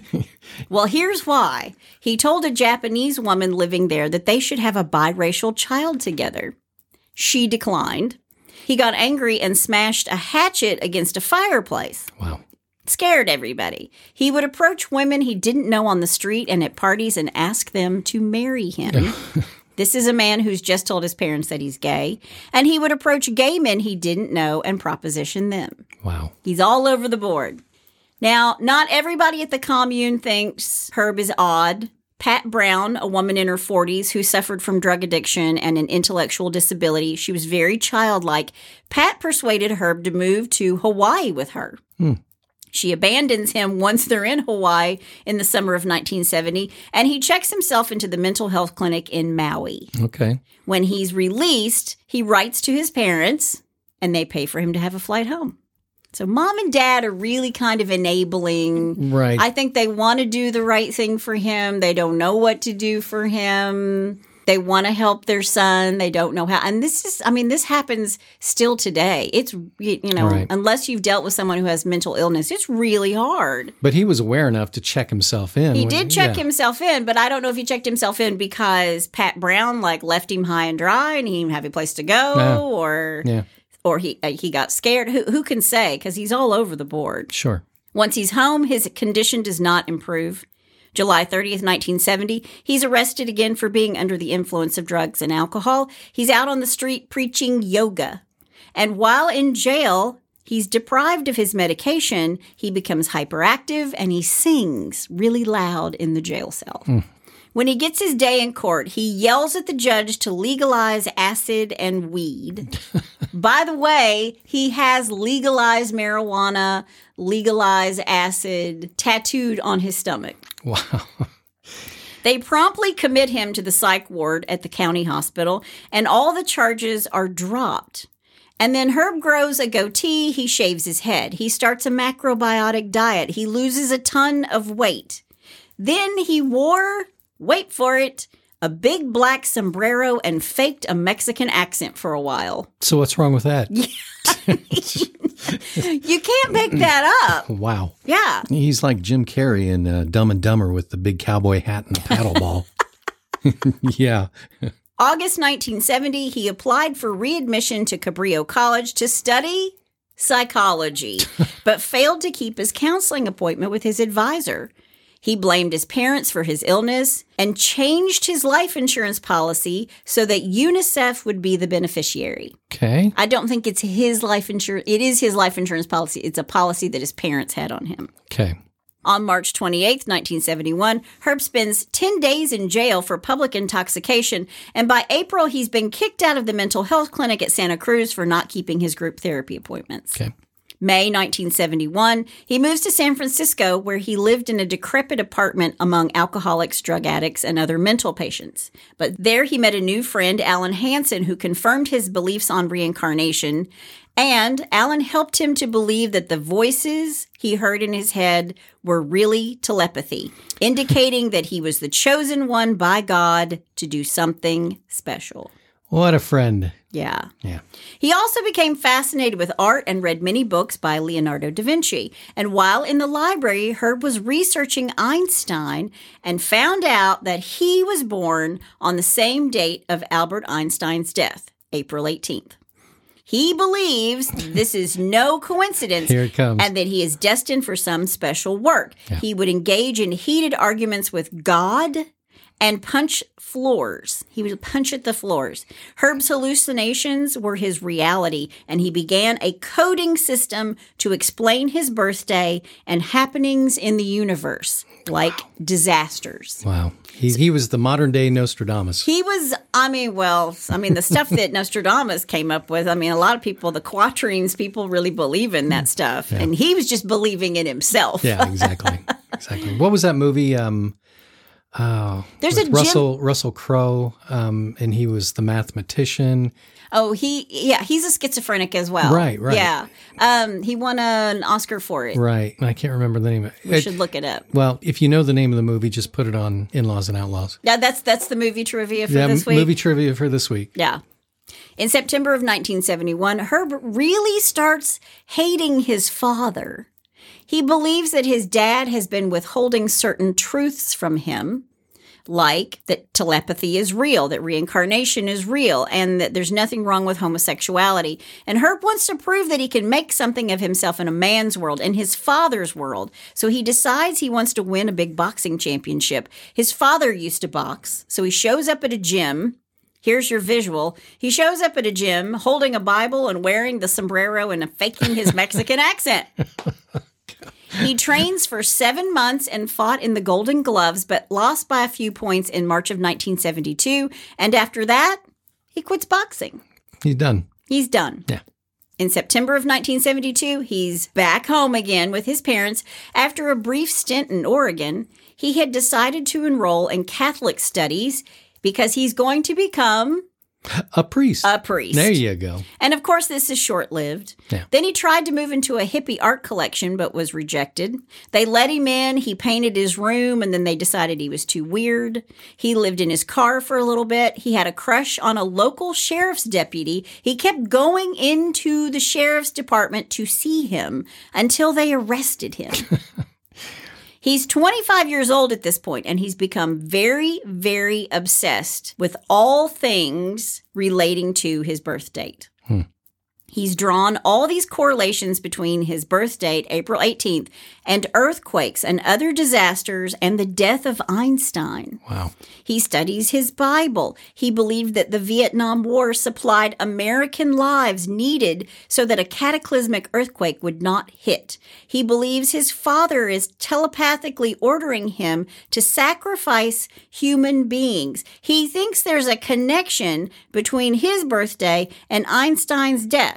Speaker 1: Well, here's why. He told a Japanese woman living there that they should have a biracial child together. She declined. He got angry and smashed a hatchet against a fireplace.
Speaker 2: Wow.
Speaker 1: Scared everybody. He would approach women he didn't know on the street and at parties and ask them to marry him. This is a man who's just told his parents that he's gay, and he would approach gay men he didn't know and proposition them.
Speaker 2: Wow.
Speaker 1: He's all over the board. Now, not everybody at the commune thinks Herb is odd. Pat Brown, a woman in her forties who suffered from drug addiction and an intellectual disability, she was very childlike. Pat persuaded Herb to move to Hawaii with her. Hmm. She abandons him once they're in Hawaii in the summer of nineteen seventy, and he checks himself into the mental health clinic in Maui.
Speaker 2: Okay.
Speaker 1: When he's released, he writes to his parents, and they pay for him to have a flight home. So mom and dad are really kind of enabling.
Speaker 2: Right.
Speaker 1: I think they want to do the right thing for him. They don't know what to do for him. They want to help their son. They don't know how. And this is, I mean, this happens still today. It's, you know, right. unless you've dealt with someone who has mental illness, it's really hard.
Speaker 2: But he was aware enough to check himself in.
Speaker 1: He
Speaker 2: when,
Speaker 1: did check
Speaker 2: yeah.
Speaker 1: himself in, but I don't know if he checked himself in because Pat Brown, like, left him high and dry and he didn't have a place to go
Speaker 2: yeah.
Speaker 1: or...
Speaker 2: Yeah.
Speaker 1: Or he uh, he got scared. Who who can say? Because he's all over the board.
Speaker 2: Sure.
Speaker 1: Once he's home, his condition does not improve. July thirtieth, nineteen seventy, he's arrested again for being under the influence of drugs and alcohol. He's out on the street preaching yoga. And while in jail, he's deprived of his medication. He becomes hyperactive and he sings really loud in the jail cell. Mm. When he gets his day in court, he yells at the judge to legalize acid and weed. By the way, he has legalized marijuana, legalized acid tattooed on his stomach.
Speaker 2: Wow.
Speaker 1: They promptly commit him to the psych ward at the county hospital, and all the charges are dropped. And then Herb grows a goatee. He shaves his head. He starts a macrobiotic diet. He loses a ton of weight. Then he wore, wait for it, a big black sombrero and faked a Mexican accent for a while.
Speaker 2: So what's wrong with that?
Speaker 1: You can't make that up.
Speaker 2: Wow.
Speaker 1: Yeah.
Speaker 2: He's like Jim Carrey in uh, Dumb and Dumber with the big cowboy hat and the paddle ball. Yeah.
Speaker 1: August nineteen seventy, he applied for readmission to Cabrillo College to study psychology, but failed to keep his counseling appointment with his advisor. He blamed his parents for his illness and changed his life insurance policy so that UNICEF would be the beneficiary.
Speaker 2: Okay.
Speaker 1: I don't think it's his life insurance. It is his life insurance policy. It's a policy that his parents had on him.
Speaker 2: Okay.
Speaker 1: On March twenty-eighth, nineteen seventy-one, Herb spends ten days in jail for public intoxication, and by April, he's been kicked out of the mental health clinic at Santa Cruz for not keeping his group therapy appointments.
Speaker 2: Okay.
Speaker 1: May nineteen seventy-one, he moves to San Francisco, where he lived in a decrepit apartment among alcoholics, drug addicts, and other mental patients. But there he met a new friend, Alan Hansen, who confirmed his beliefs on reincarnation. And Alan helped him to believe that the voices he heard in his head were really telepathy, indicating that he was the chosen one by God to do something special.
Speaker 2: What a friend.
Speaker 1: Yeah.
Speaker 2: Yeah.
Speaker 1: He also became fascinated with art and read many books by Leonardo da Vinci. And while in the library, Herb was researching Einstein and found out that he was born on the same date of Albert Einstein's death, April eighteenth. He believes this is no coincidence.
Speaker 2: Here it comes.
Speaker 1: And that he is destined for some special work.
Speaker 2: Yeah.
Speaker 1: He would engage in heated arguments with God and punch floors. He would punch at the floors. Herb's hallucinations were his reality, and he began a coding system to explain his birthday and happenings in the universe, like wow. disasters.
Speaker 2: Wow. He, he was the modern day Nostradamus.
Speaker 1: He was, I mean, well, I mean, the stuff that Nostradamus came up with, I mean, a lot of people, the quatrains, people really believe in that stuff. Yeah. And he was just believing in himself.
Speaker 2: Yeah, exactly. Exactly. What was that movie? Um, Oh,
Speaker 1: there's a
Speaker 2: Russell
Speaker 1: Jim-
Speaker 2: Russell Crowe, um, and he was the mathematician.
Speaker 1: Oh, he yeah, he's a schizophrenic as well.
Speaker 2: Right, right.
Speaker 1: Yeah, um, he won a, an Oscar for it.
Speaker 2: Right, I can't remember the name of it.
Speaker 1: We
Speaker 2: it,
Speaker 1: should look it up.
Speaker 2: Well, if you know the name of the movie, just put it on In-Laws and Outlaws.
Speaker 1: Yeah, that's that's the movie trivia for
Speaker 2: yeah,
Speaker 1: this week.
Speaker 2: Movie trivia for this week.
Speaker 1: Yeah. In September of nineteen seventy-one, Herb really starts hating his father. He believes that his dad has been withholding certain truths from him, like that telepathy is real, that reincarnation is real, and that there's nothing wrong with homosexuality. And Herb wants to prove that he can make something of himself in a man's world, in his father's world. So he decides he wants to win a big boxing championship. His father used to box, so he shows up at a gym. Here's your visual. He shows up at a gym holding a Bible and wearing the sombrero and faking his Mexican accent. He trains for seven months and fought in the Golden Gloves, but lost by a few points in March of nineteen seventy-two. And after that, he quits boxing.
Speaker 2: He's done.
Speaker 1: He's done.
Speaker 2: Yeah.
Speaker 1: In September of nineteen seventy-two, he's back home again with his parents. After a brief stint in Oregon, he had decided to enroll in Catholic studies because he's going to become
Speaker 2: a priest.
Speaker 1: A priest.
Speaker 2: There you go.
Speaker 1: And of course, this is short-lived.
Speaker 2: Yeah.
Speaker 1: Then he tried to move into a hippie art collection, but was rejected. They let him in. He painted his room, and then they decided he was too weird. He lived in his car for a little bit. He had a crush on a local sheriff's deputy. He kept going into the sheriff's department to see him until they arrested him. He's twenty-five years old at this point, and he's become very, very obsessed with all things relating to his birth date.
Speaker 2: Hmm.
Speaker 1: He's drawn all these correlations between his birth date, April eighteenth, and earthquakes and other disasters and the death of Einstein.
Speaker 2: Wow.
Speaker 1: He studies his Bible. He believed that the Vietnam War supplied American lives needed so that a cataclysmic earthquake would not hit. He believes his father is telepathically ordering him to sacrifice human beings. He thinks there's a connection between his birthday and Einstein's death.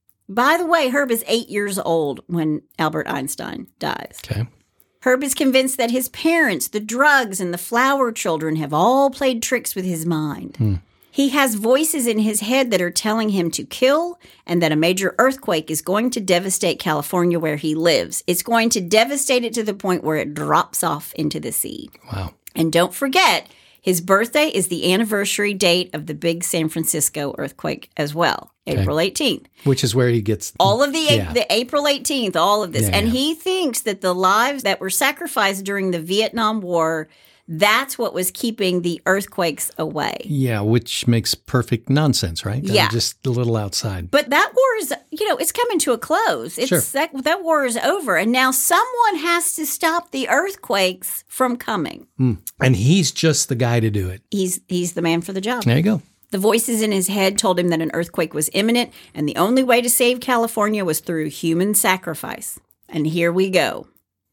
Speaker 1: By the way, Herb is eight years old when Albert Einstein dies.
Speaker 2: Okay.
Speaker 1: Herb is convinced that his parents, the drugs, and the flower children have all played tricks with his mind.
Speaker 2: Hmm.
Speaker 1: He has voices in his head that are telling him to kill and that a major earthquake is going to devastate California where he lives. It's going to devastate it to the point where it drops off into the sea.
Speaker 2: Wow.
Speaker 1: And don't forget, his birthday is the anniversary date of the big San Francisco earthquake as well,
Speaker 2: Okay.
Speaker 1: April eighteenth.
Speaker 2: Which is where he gets
Speaker 1: All of the
Speaker 2: Yeah.
Speaker 1: the April eighteenth, all of this.
Speaker 2: Yeah,
Speaker 1: and
Speaker 2: yeah.
Speaker 1: he thinks that the lives that were sacrificed during the Vietnam War, that's what was keeping the earthquakes away.
Speaker 2: Yeah, which makes perfect nonsense, right?
Speaker 1: Yeah.
Speaker 2: Uh, just a little outside.
Speaker 1: But that war is, you know, it's coming to a close. It's
Speaker 2: Sure.
Speaker 1: that, that war is over. And now someone has to stop the earthquakes from coming.
Speaker 2: Mm. And he's just the guy to do it.
Speaker 1: He's he's the man for the job.
Speaker 2: There you go.
Speaker 1: The voices in his head told him that an earthquake was imminent, and the only way to save California was through human sacrifice. And here we go.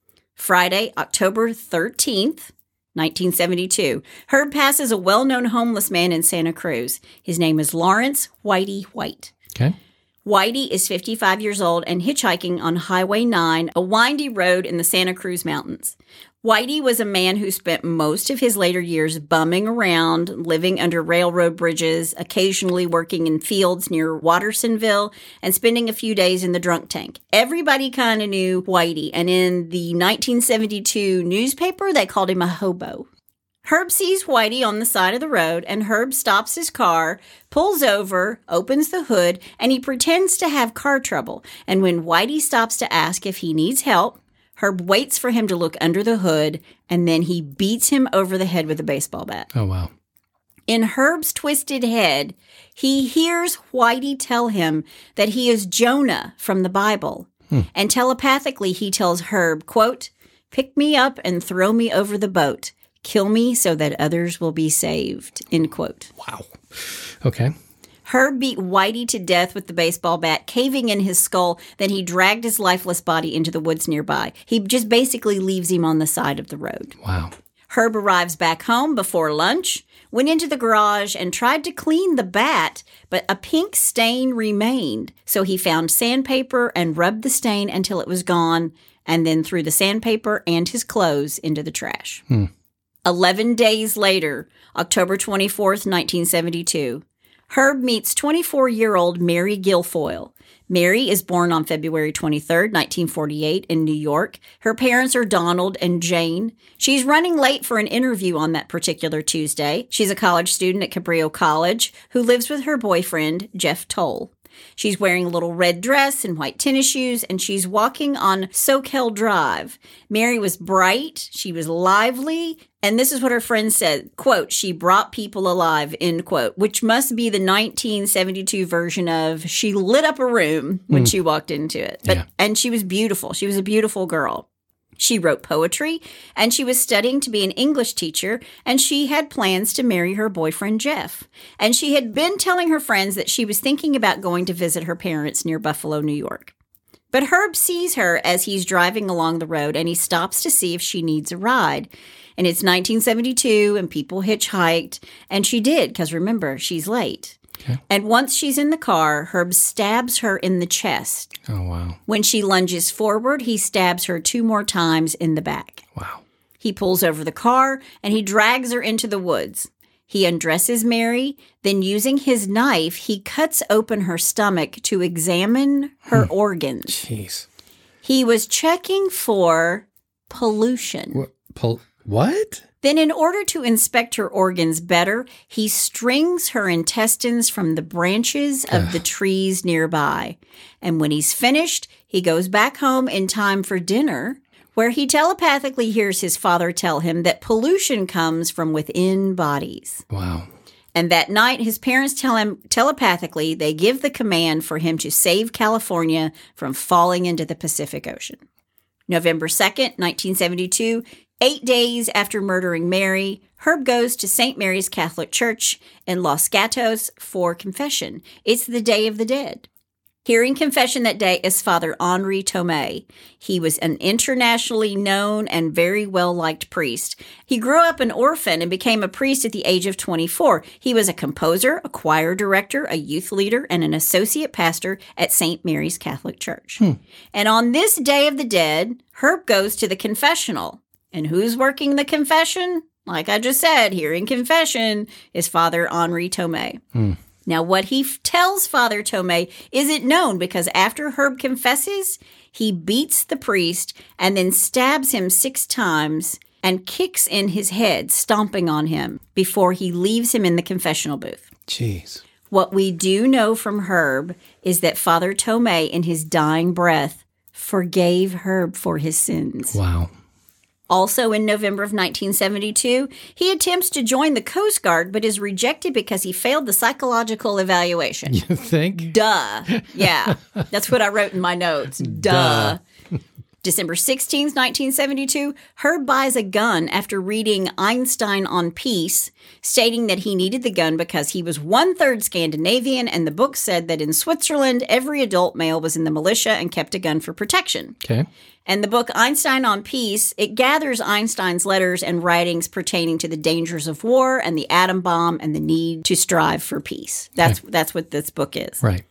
Speaker 1: Friday, October thirteenth, nineteen seventy-two. Herb passes a well-known homeless man in Santa Cruz. His name is Lawrence Whitey White.
Speaker 2: Okay.
Speaker 1: Whitey is fifty-five years old and hitchhiking on Highway nine, a windy road in the Santa Cruz Mountains. Whitey was a man who spent most of his later years bumming around, living under railroad bridges, occasionally working in fields near Wattersonville, and spending a few days in the drunk tank. Everybody kind of knew Whitey, and in the nineteen seventy-two newspaper, they called him a hobo. Herb sees Whitey on the side of the road, and Herb stops his car, pulls over, opens the hood, and he pretends to have car trouble. And when Whitey stops to ask if he needs help, Herb waits for him to look under the hood, and then he beats him over the head with a baseball bat.
Speaker 2: Oh, wow.
Speaker 1: In Herb's twisted head, he hears Whitey tell him that he is Jonah from the Bible. Hmm. And telepathically, he tells Herb, quote, "Pick me up and throw me over the boat. Kill me so that others will be saved," end quote.
Speaker 2: Wow. Okay.
Speaker 1: Herb beat Whitey to death with the baseball bat, caving in his skull. Then he dragged his lifeless body into the woods nearby. He just basically leaves him on the side of the road.
Speaker 2: Wow.
Speaker 1: Herb arrives back home before lunch, went into the garage and tried to clean the bat, but a pink stain remained. So he found sandpaper and rubbed the stain until it was gone, and then threw the sandpaper and his clothes into the trash.
Speaker 2: Hmm.
Speaker 1: Eleven days later, October twenty-fourth, nineteen seventy-two, Herb meets twenty-four-year-old Mary Guilfoyle. Mary is born on February twenty-third, nineteen forty-eight in New York. Her parents are Donald and Jane. She's running late for an interview on that particular Tuesday. She's a college student at Cabrillo College who lives with her boyfriend, Jeff Toll. She's wearing a little red dress and white tennis shoes, and she's walking on Soquel Drive. Mary was bright, she was lively, and this is what her friend said, quote, "She brought people alive," end quote, which must be the nineteen seventy-two version of she lit up a room when mm. she walked into it. But,
Speaker 2: yeah.
Speaker 1: And she was beautiful. She was a beautiful girl. She wrote poetry, and she was studying to be an English teacher, and she had plans to marry her boyfriend, Jeff. And she had been telling her friends that she was thinking about going to visit her parents near Buffalo, New York. But Herb sees her as he's driving along the road, and he stops to see if she needs a ride. And it's nineteen seventy-two, and people hitchhiked, and she did, because remember, she's late. Okay. And once she's in the car, Herb stabs her in the chest.
Speaker 2: Oh, wow.
Speaker 1: When she lunges forward, he stabs her two more times in the back.
Speaker 2: Wow.
Speaker 1: He pulls over the car, and he drags her into the woods. He undresses Mary, then using his knife, he cuts open her stomach to examine her hmm. organs.
Speaker 2: Jeez.
Speaker 1: He was checking for pollution.
Speaker 2: What? Pol- what?
Speaker 1: Then, in order to inspect her organs better, he strings her intestines from the branches of the trees nearby. And when he's finished, he goes back home in time for dinner, where he telepathically hears his father tell him that pollution comes from within bodies.
Speaker 2: Wow.
Speaker 1: And that night, his parents tell him telepathically they give the command for him to save California from falling into the Pacific Ocean. November second, nineteen seventy-two, eight days after murdering Mary, Herb goes to Saint Mary's Catholic Church in Los Gatos for confession. It's the Day of the Dead. Hearing confession that day is Father Henri Tomei. He was an internationally known and very well-liked priest. He grew up an orphan and became a priest at the age of twenty-four. He was a composer, a choir director, a youth leader, and an associate pastor at Saint Mary's Catholic Church. Hmm. And on this Day of the Dead, Herb goes to the confessional. And who's working the confession? Like I just said, hearing confession is Father Henri Tomei. Hmm. Now, what he f- tells Father Tomei isn't known because after Herb confesses, he beats the priest and then stabs him six times and kicks in his head, stomping on him before he leaves him in the confessional booth.
Speaker 2: Jeez.
Speaker 1: What we do know from Herb is that Father Tomei, in his dying breath, forgave Herb for his sins.
Speaker 2: Wow.
Speaker 1: Also in November of nineteen seventy-two, he attempts to join the Coast Guard, but is rejected because he failed the psychological evaluation.
Speaker 2: You think?
Speaker 1: Duh. Yeah. That's what I wrote in my notes. Duh. Duh. December sixteenth, nineteen seventy-two, Herb buys a gun after reading Einstein on Peace, stating that he needed the gun because he was one-third Scandinavian, and the book said that in Switzerland, every adult male was in the militia and kept a gun for protection.
Speaker 2: Okay.
Speaker 1: And the book Einstein on Peace, it gathers Einstein's letters and writings pertaining to the dangers of war and the atom bomb and the need to strive for peace. That's okay. That's what this book is.
Speaker 2: Right.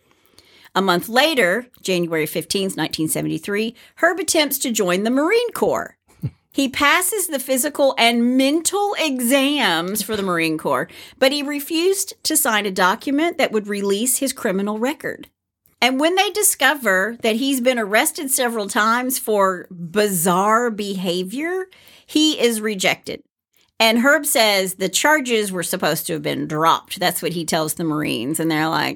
Speaker 1: A month later, January fifteenth, nineteen seventy-three, Herb attempts to join the Marine Corps. He passes the physical and mental exams for the Marine Corps, but he refused to sign a document that would release his criminal record. And when they discover that he's been arrested several times for bizarre behavior, he is rejected. And Herb says the charges were supposed to have been dropped. That's what he tells the Marines. And they're like,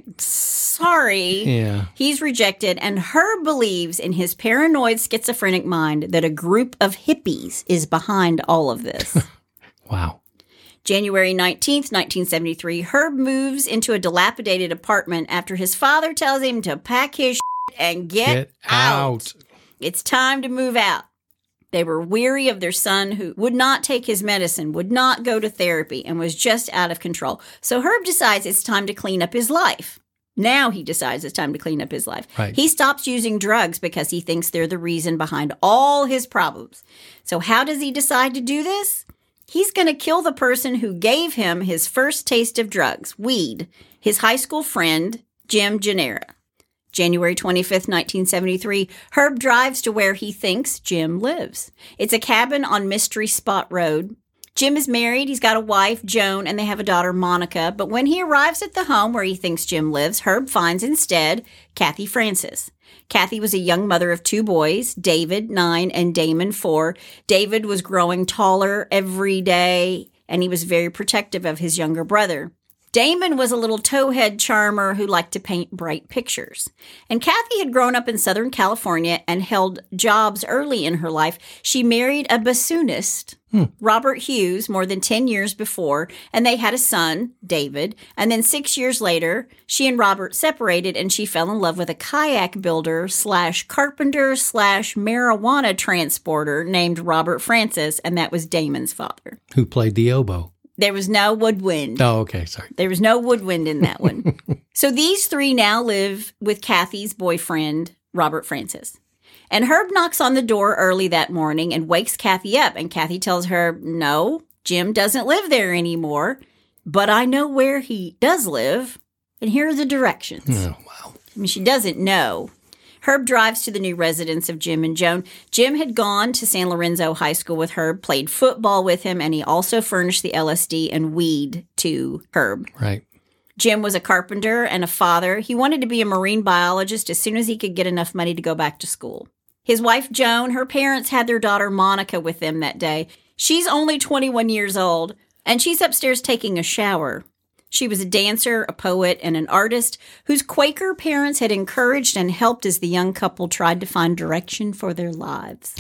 Speaker 1: sorry.
Speaker 2: Yeah.
Speaker 1: He's rejected. And Herb believes in his paranoid schizophrenic mind that a group of hippies is behind all of this.
Speaker 2: Wow.
Speaker 1: January nineteenth, nineteen seventy-three, Herb moves into a dilapidated apartment after his father tells him to pack his shit and get,
Speaker 2: get out. out.
Speaker 1: It's time to move out. They were weary of their son who would not take his medicine, would not go to therapy, and was just out of control. So Herb decides it's time to clean up his life. Now he decides it's time to clean up his life.
Speaker 2: Right.
Speaker 1: He stops using drugs because he thinks they're the reason behind all his problems. So how does he decide to do this? He's going to kill the person who gave him his first taste of drugs, weed, his high school friend, Jim Gennara. January twenty-fifth, nineteen seventy-three, Herb drives to where he thinks Jim lives. It's a cabin on Mystery Spot Road. Jim is married, he's got a wife, Joan, and they have a daughter, Monica. But when he arrives at the home where he thinks Jim lives, Herb finds instead Kathy Francis. Kathy was a young mother of two boys, David, nine, and Damon, four. David was growing taller every day, and he was very protective of his younger brother. Damon was a little towhead charmer who liked to paint bright pictures. And Kathy had grown up in Southern California and held jobs early in her life. She married a bassoonist, hmm. Robert Hughes, more than ten years before, and they had a son, David. And then six years later, she and Robert separated, and she fell in love with a kayak builder slash carpenter slash marijuana transporter named Robert Francis, and that was Damon's father.
Speaker 2: Who played the oboe.
Speaker 1: There was no woodwind.
Speaker 2: Oh, okay. Sorry.
Speaker 1: There was no woodwind in that one. So these three now live with Kathy's boyfriend, Robert Francis. And Herb knocks on the door early that morning and wakes Kathy up. And Kathy tells her, no, Jim doesn't live there anymore, but I know where he does live. And here are the directions.
Speaker 2: Oh, wow.
Speaker 1: I mean, she doesn't know. Herb drives to the new residence of Jim and Joan. Jim had gone to San Lorenzo High School with Herb, played football with him, and he also furnished the L S D and weed to Herb.
Speaker 2: Right.
Speaker 1: Jim was a carpenter and a father. He wanted to be a marine biologist as soon as he could get enough money to go back to school. His wife, Joan, her parents had their daughter Monica with them that day. She's only twenty-one years old, and she's upstairs taking a shower. She was a dancer, a poet, and an artist whose Quaker parents had encouraged and helped as the young couple tried to find direction for their lives.
Speaker 2: Okay.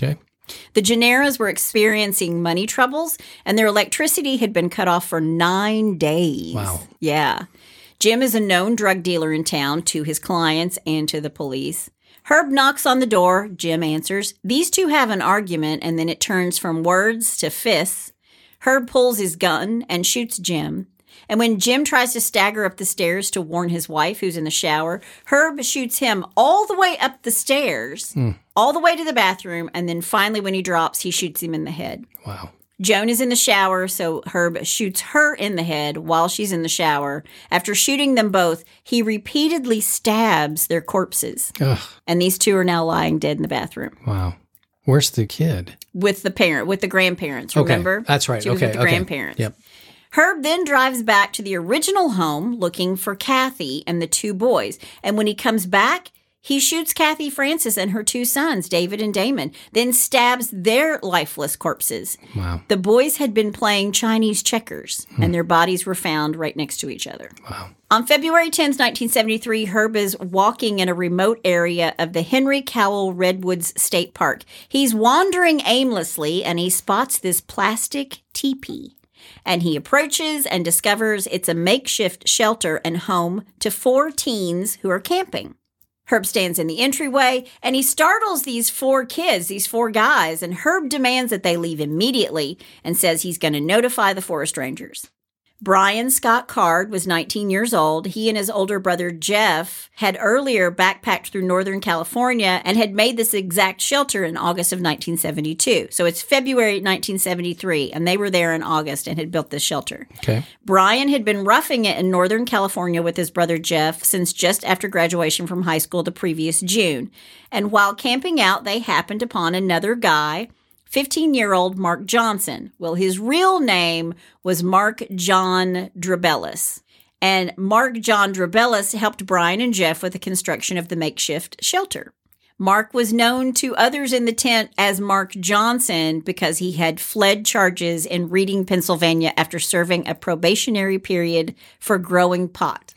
Speaker 1: The Gennaras were experiencing money troubles, and their electricity had been cut off for nine days.
Speaker 2: Wow.
Speaker 1: Yeah. Jim is a known drug dealer in town to his clients and to the police. Herb knocks on the door. Jim answers. These two have an argument, and then it turns from words to fists. Herb pulls his gun and shoots Jim. And when Jim tries to stagger up the stairs to warn his wife, who's in the shower, Herb shoots him all the way up the stairs, mm. all the way to the bathroom, and then finally when he drops, he shoots him in the head.
Speaker 2: Wow.
Speaker 1: Joan is in the shower, so Herb shoots her in the head while she's in the shower. After shooting them both, he repeatedly stabs their corpses.
Speaker 2: Ugh.
Speaker 1: And these two are now lying dead in the bathroom.
Speaker 2: Wow. Where's the kid?
Speaker 1: With the parent, with the grandparents, remember?
Speaker 2: Okay, that's right.
Speaker 1: She was
Speaker 2: okay,
Speaker 1: with the
Speaker 2: okay.
Speaker 1: grandparents.
Speaker 2: Yep.
Speaker 1: Herb then drives back to the original home looking for Kathy and the two boys. And when he comes back, he shoots Kathy Francis and her two sons, David and Damon, then stabs their lifeless corpses.
Speaker 2: Wow.
Speaker 1: The boys had been playing Chinese checkers, hmm. and their bodies were found right next to each other.
Speaker 2: Wow.
Speaker 1: On February tenth, nineteen seventy-three, Herb is walking in a remote area of the Henry Cowell Redwoods State Park. He's wandering aimlessly, and he spots this plastic teepee. And he approaches and discovers it's a makeshift shelter and home to four teens who are camping. Herb stands in the entryway, and he startles these four kids, these four guys, and Herb demands that they leave immediately and says he's going to notify the forest rangers. Brian Scott Card was nineteen years old. He and his older brother Jeff had earlier backpacked through Northern California and had made this exact shelter in August of nineteen seventy-two. So it's February nineteen seventy-three, and they were there in August and had built this shelter.
Speaker 2: Okay.
Speaker 1: Brian had been roughing it in Northern California with his brother Jeff since just after graduation from high school the previous June. And while camping out, they happened upon another guy, fifteen-year-old Mark Johnson. Well, his real name was Mark John Drabellis. And Mark John Drabellis helped Brian and Jeff with the construction of the makeshift shelter. Mark was known to others in the tent as Mark Johnson because he had fled charges in Reading, Pennsylvania after serving a probationary period for growing pot.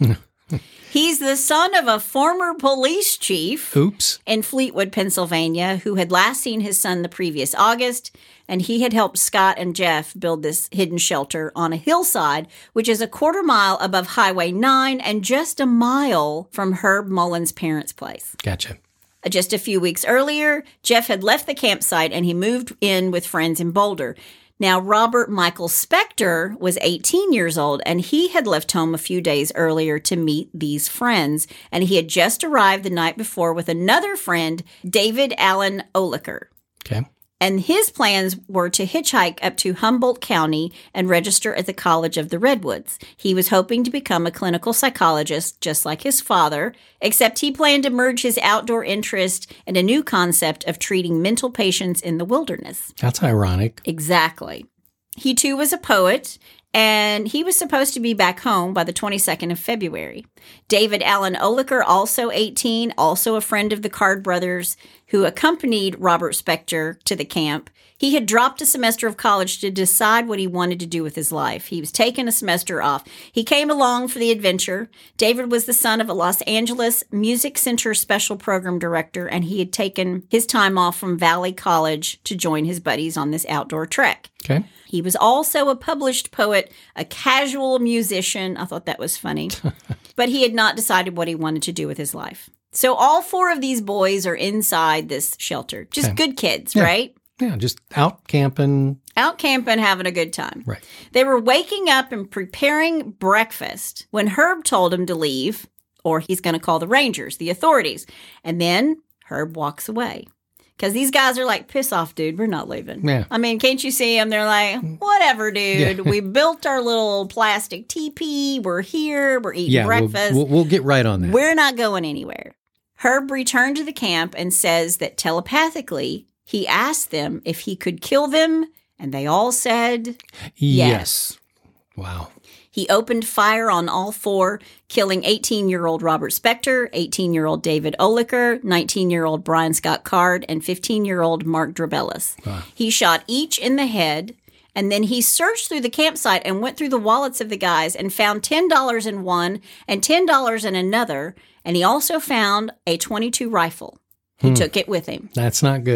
Speaker 1: He's the son of a former police chief
Speaker 2: Oops.
Speaker 1: in Fleetwood, Pennsylvania, who had last seen his son the previous August, and he had helped Scott and Jeff build this hidden shelter on a hillside, which is a quarter mile above Highway nine and just a mile from Herb Mullins' parents' place.
Speaker 2: Gotcha.
Speaker 1: Just a few weeks earlier, Jeff had left the campsite and he moved in with friends in Boulder. Now, Robert Michael Spector was eighteen years old, and he had left home a few days earlier to meet these friends, and he had just arrived the night before with another friend, David Allen Olicker.
Speaker 2: Okay.
Speaker 1: And his plans were to hitchhike up to Humboldt County and register at the College of the Redwoods. He was hoping to become a clinical psychologist, just like his father, except he planned to merge his outdoor interest and a new concept of treating mental patients in the wilderness.
Speaker 2: That's ironic.
Speaker 1: Exactly. He, too, was a poet, and he was supposed to be back home by the twenty-second of February. David Allen Olicker, also eighteen, also a friend of the Card brothers, who accompanied Robert Spector to the camp. He had dropped a semester of college to decide what he wanted to do with his life. He was taking a semester off. He came along for the adventure. David was the son of a Los Angeles Music Center special program director, and he had taken his time off from Valley College to join his buddies on this outdoor trek.
Speaker 2: Okay.
Speaker 1: He was also a published poet, a casual musician. I thought that was funny. But he had not decided what he wanted to do with his life. So all four of these boys are inside this shelter. Just
Speaker 2: okay.
Speaker 1: good kids,
Speaker 2: yeah.
Speaker 1: right?
Speaker 2: Yeah, just out camping.
Speaker 1: Out camping, having a good time.
Speaker 2: Right.
Speaker 1: They were waking up and preparing breakfast when Herb told him to leave, or he's going to call the rangers, the authorities. And then Herb walks away. Because these guys are like, piss off, dude. We're not leaving.
Speaker 2: Yeah.
Speaker 1: I mean, can't you see them? They're like, whatever, dude.
Speaker 2: Yeah.
Speaker 1: We built our little plastic teepee. We're here. We're eating
Speaker 2: yeah,
Speaker 1: breakfast.
Speaker 2: We'll, we'll, we'll get right on that.
Speaker 1: We're not going anywhere. Herb returned to the camp and says that telepathically, he asked them if he could kill them, and they all said yes.
Speaker 2: yes. Wow.
Speaker 1: He opened fire on all four, killing eighteen-year-old Robert Spector, eighteen-year-old David Olicker, nineteen-year-old Brian Scott Card, and fifteen-year-old Mark Drabellis. Wow. He shot each in the head, and then he searched through the campsite and went through the wallets of the guys and found ten dollars in one and ten dollars in another, and he also found a twenty-two rifle. He hmm. took it with him.
Speaker 2: That's not good.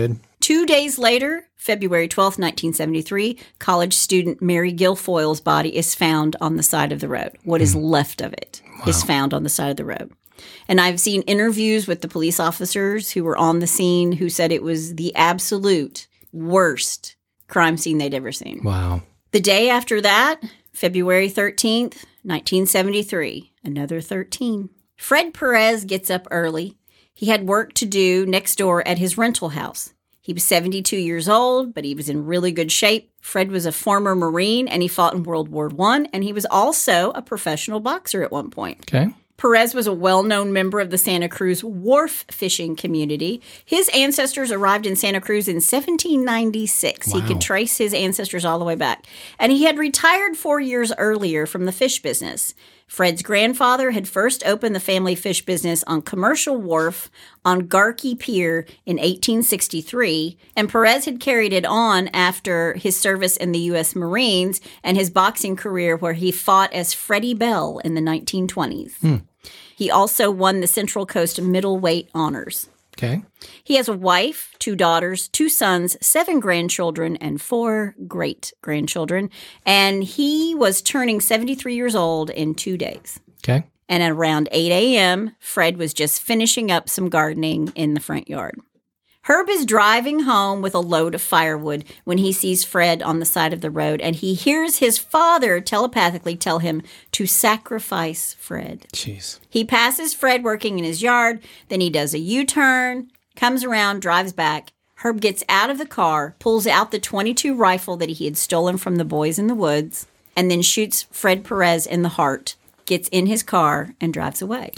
Speaker 1: Two days later, February twelfth, nineteen seventy-three, college student Mary Guilfoyle's body is found on the side of the road. What mm. is left of it wow. is found on the side of the road. And I've seen interviews with the police officers who were on the scene who said it was the absolute worst crime scene they'd ever seen.
Speaker 2: Wow.
Speaker 1: The day after that, February thirteenth, nineteen seventy-three, another thirteen. Fred Perez gets up early. He had work to do next door at his rental house. He was seventy-two years old, but he was in really good shape. Fred was a former Marine, and he fought in World War One, and he was also a professional boxer at one point.
Speaker 2: Okay.
Speaker 1: Perez was a well-known member of the Santa Cruz wharf fishing community. His ancestors arrived in Santa Cruz in seventeen ninety-six. Wow. He could trace his ancestors all the way back. And he had retired four years earlier from the fish business. Fred's grandfather had first opened the family fish business on Commercial Wharf on Garkey Pier in eighteen sixty-three, and Perez had carried it on after his service in the U S Marines and his boxing career where he fought as Freddie Bell in the nineteen twenties. Hmm. He also won the Central Coast middleweight honors.
Speaker 2: Okay.
Speaker 1: He has a wife, two daughters, two sons, seven grandchildren, and four great-grandchildren. And he was turning seventy-three years old in two days.
Speaker 2: Okay.
Speaker 1: And at around eight a.m., Fred was just finishing up some gardening in the front yard. Herb is driving home with a load of firewood when he sees Fred on the side of the road, and he hears his father telepathically tell him to sacrifice Fred.
Speaker 2: Jeez.
Speaker 1: He passes Fred working in his yard, then he does a U-turn, comes around, drives back. Herb gets out of the car, pulls out the twenty-two rifle that he had stolen from the boys in the woods, and then shoots Fred Perez in the heart, gets in his car, and drives away.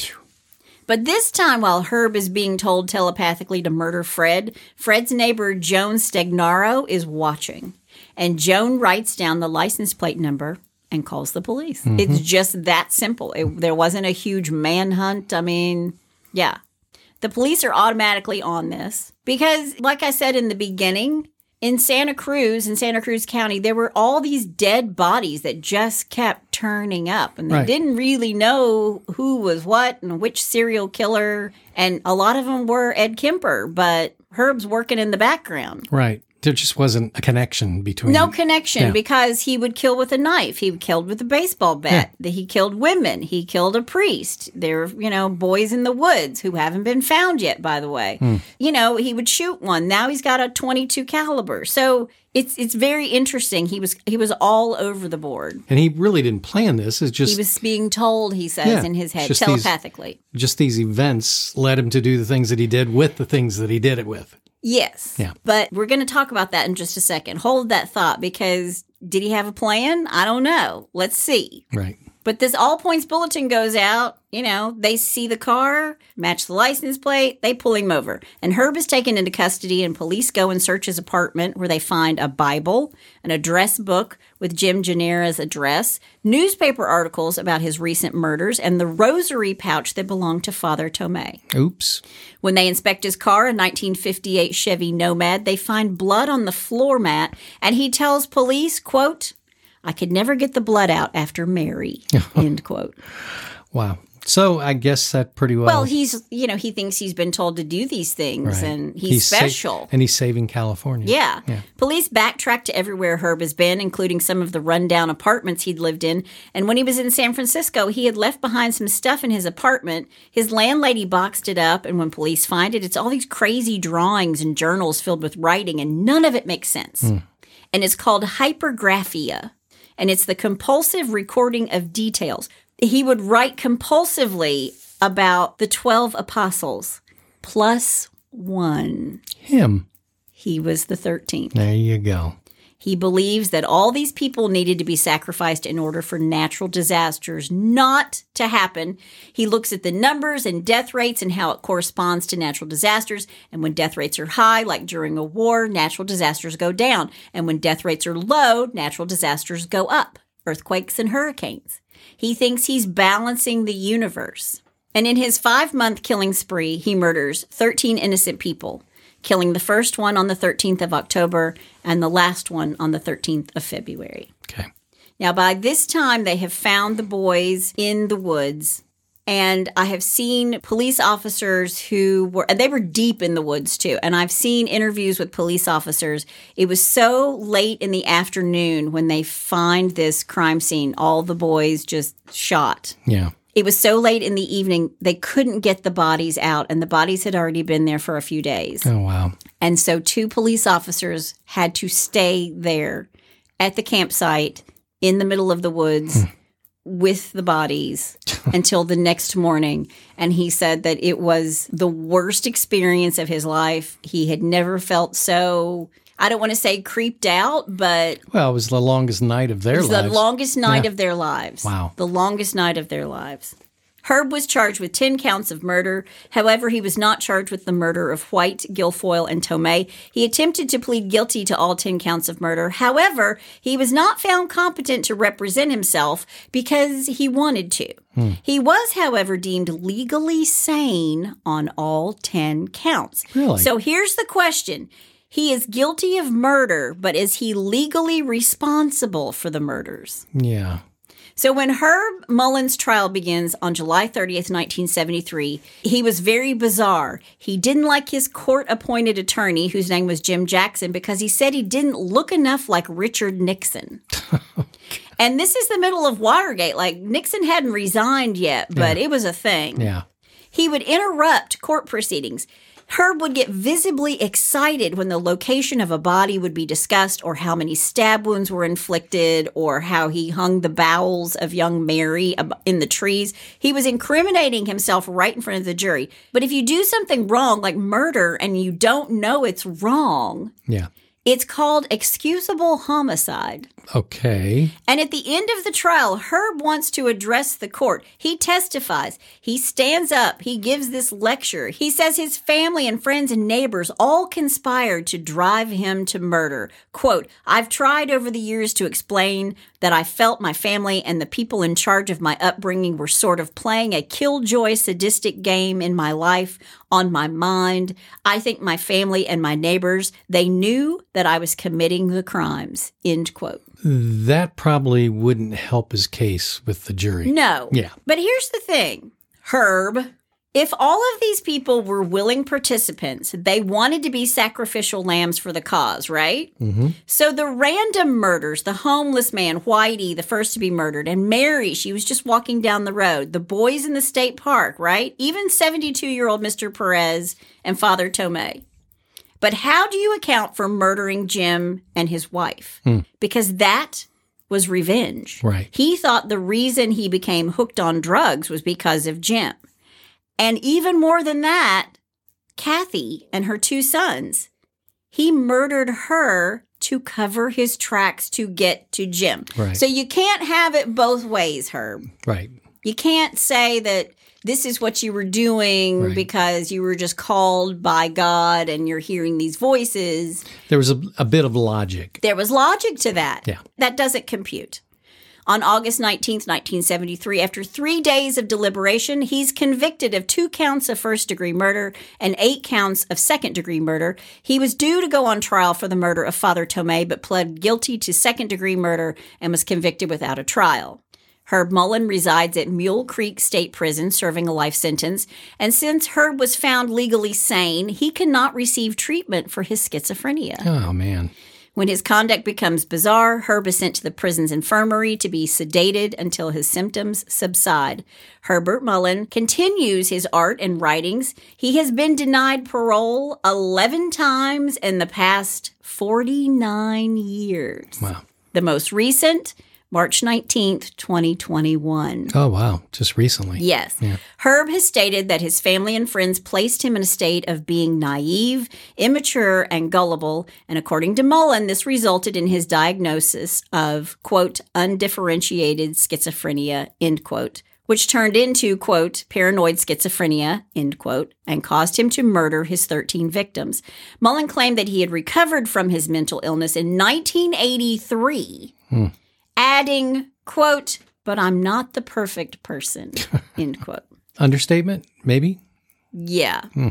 Speaker 1: But this time, while Herb is being told telepathically to murder Fred, Fred's neighbor, Joan Stagnaro, is watching. And Joan writes down the license plate number and calls the police. Mm-hmm. It's just that simple. It, there wasn't a huge manhunt. I mean, yeah. The police are automatically on this because, like I said in the beginning, in Santa Cruz, in Santa Cruz County, there were all these dead bodies that just kept turning up. And they right. didn't really know who was what and which serial killer. And a lot of them were Ed Kemper, but Herb's working in the background.
Speaker 2: Right. There just wasn't a connection between...
Speaker 1: No connection
Speaker 2: yeah.
Speaker 1: because he would kill with a knife. He killed with a baseball bat. Yeah. He killed women. He killed a priest. There were, you know, boys in the woods who haven't been found yet, by the way. Mm. You know, he would shoot one. Now he's got a twenty-two caliber. So it's it's very interesting. He was he was all over the board.
Speaker 2: And he really didn't plan this. It's just...
Speaker 1: He was being told, he says, yeah, in his head, telepathically.
Speaker 2: These, just these events led him to do the things that he did with the things that he did it with.
Speaker 1: Yes.
Speaker 2: Yeah.
Speaker 1: But we're going to talk about that in just a second. Hold that thought because did he have a plan? I don't know. Let's see.
Speaker 2: Right.
Speaker 1: But this all points bulletin goes out. You know, they see the car, match the license plate, they pull him over. And Herb is taken into custody and police go and search his apartment where they find a Bible, an address book with Jim Genera's address, newspaper articles about his recent murders, and the rosary pouch that belonged to Father Tomei.
Speaker 2: Oops. When
Speaker 1: they inspect his car, a nineteen fifty-eight Chevy Nomad, they find blood on the floor mat, and he tells police, quote, "I could never get the blood out after Mary," end quote.
Speaker 2: Wow. So I guess that pretty well...
Speaker 1: Well, he's, you know, he thinks he's been told to do these things, right. and he's, he's special.
Speaker 2: Sa- and he's saving California.
Speaker 1: Yeah. yeah. Police backtrack to everywhere Herb has been, including some of the rundown apartments he'd lived in. And when he was in San Francisco, he had left behind some stuff in his apartment. His landlady boxed it up, and when police find it, it's all these crazy drawings and journals filled with writing, and none of it makes sense. Mm. And it's called hypergraphia, and it's the compulsive recording of details. He would write compulsively about the twelve apostles, plus one.
Speaker 2: Him.
Speaker 1: He was the thirteenth.
Speaker 2: There you go.
Speaker 1: He believes that all these people needed to be sacrificed in order for natural disasters not to happen. He looks at the numbers and death rates and how it corresponds to natural disasters. And when death rates are high, like during a war, natural disasters go down. And when death rates are low, natural disasters go up. Earthquakes and hurricanes. He thinks he's balancing the universe. And in his five-month killing spree, he murders thirteen innocent people, killing the first one on the thirteenth of October and the last one on the thirteenth of February.
Speaker 2: Okay.
Speaker 1: Now, by this time, they have found the boys in the woods, And I have seen police officers who were, they were deep in the woods too. And I've seen interviews with police officers. It was so late in the afternoon when they find this crime scene, all the boys just shot.
Speaker 2: Yeah.
Speaker 1: It was so late in the evening, they couldn't get the bodies out, and the bodies had already been there for a few days.
Speaker 2: Oh, wow.
Speaker 1: And so two police officers had to stay there at the campsite in the middle of the woods hmm. with the bodies until the next morning. And he said that it was the worst experience of his life. He had never felt so... I don't want to say creeped out, but...
Speaker 2: Well, it was the longest night of their
Speaker 1: it was
Speaker 2: lives.
Speaker 1: the longest night
Speaker 2: yeah.
Speaker 1: of their lives.
Speaker 2: Wow.
Speaker 1: The longest night of their lives. Herb was charged with ten counts of murder. However, he was not charged with the murder of White, Guilfoyle, and Tomei. He attempted to plead guilty to all ten counts of murder. However, he was not found competent to represent himself because he wanted to. Hmm. He was, however, deemed legally sane on all ten counts.
Speaker 2: Really?
Speaker 1: So here's the question. He is guilty of murder, but is he legally responsible for the murders?
Speaker 2: Yeah.
Speaker 1: So when Herb Mullen's trial begins on July thirtieth, nineteen seventy-three, he was very bizarre. He didn't like his court-appointed attorney, whose name was Jim Jackson, because he said he didn't look enough like Richard Nixon. And this is the middle of Watergate. Like, Nixon hadn't resigned yet, but yeah. it was a thing.
Speaker 2: Yeah.
Speaker 1: He would interrupt court proceedings. Herb would get visibly excited when the location of a body would be discussed, or how many stab wounds were inflicted, or how he hung the bowels of young Mary in the trees. He was incriminating himself right in front of the jury. But if you do something wrong, like murder, and you don't know it's wrong,
Speaker 2: yeah,
Speaker 1: it's called excusable homicide.
Speaker 2: Okay.
Speaker 1: And at the end of the trial, Herb wants to address the court. He testifies. He stands up. He gives this lecture. He says his family and friends and neighbors all conspired to drive him to murder. Quote, I've tried over the years to explain that I felt my family and the people in charge of my upbringing were sort of playing a killjoy sadistic game in my life, on my mind. I think my family and my neighbors, they knew that I was committing the crimes. End quote.
Speaker 2: That probably wouldn't help his case with the jury.
Speaker 1: No.
Speaker 2: Yeah.
Speaker 1: But here's the thing, Herb, if all of these people were willing participants, they wanted to be sacrificial lambs for the cause, right?
Speaker 2: Mm-hmm.
Speaker 1: So the random murders, the homeless man, Whitey, the first to be murdered, and Mary, she was just walking down the road, the boys in the state park, right? Even seventy-two-year-old Mister Perez and Father Tomei. But how do you account for murdering Jim and his wife?
Speaker 2: Hmm.
Speaker 1: Because that was revenge.
Speaker 2: Right.
Speaker 1: He thought the reason he became hooked on drugs was because of Jim. And even more than that, Kathy and her two sons, he murdered her to cover his tracks to get to Jim.
Speaker 2: Right.
Speaker 1: So you can't have it both ways, Herb.
Speaker 2: Right.
Speaker 1: You can't say that this is what you were doing right. because you were just called by God and you're hearing these voices.
Speaker 2: There was a, a bit of logic.
Speaker 1: There was logic to that.
Speaker 2: Yeah.
Speaker 1: That doesn't compute. On August nineteenth, nineteen seventy-three, after three days of deliberation, he's convicted of two counts of first-degree murder and eight counts of second-degree murder. He was due to go on trial for the murder of Father Tomei, but pled guilty to second-degree murder and was convicted without a trial. Herb Mullen resides at Mule Creek State Prison, serving a life sentence. And since Herb was found legally sane, he cannot receive treatment for his schizophrenia.
Speaker 2: Oh, man.
Speaker 1: When his conduct becomes bizarre, Herb is sent to the prison's infirmary to be sedated until his symptoms subside. Herbert Mullen continues his art and writings. He has been denied parole eleven times in the past forty-nine years.
Speaker 2: Wow.
Speaker 1: The most recent, March nineteenth, twenty twenty-one.
Speaker 2: Oh, wow. Just recently.
Speaker 1: Yes.
Speaker 2: Yeah.
Speaker 1: Herb has stated that his family and friends placed him in a state of being naive, immature, and gullible. And according to Mullen, this resulted in his diagnosis of, quote, undifferentiated schizophrenia, end quote, which turned into, quote, paranoid schizophrenia, end quote, and caused him to murder his thirteen victims. Mullen claimed that he had recovered from his mental illness in nineteen eighty-three. Hmm. Adding, quote, but I'm not the perfect person, end quote.
Speaker 2: Understatement, maybe?
Speaker 1: Yeah.
Speaker 2: Hmm.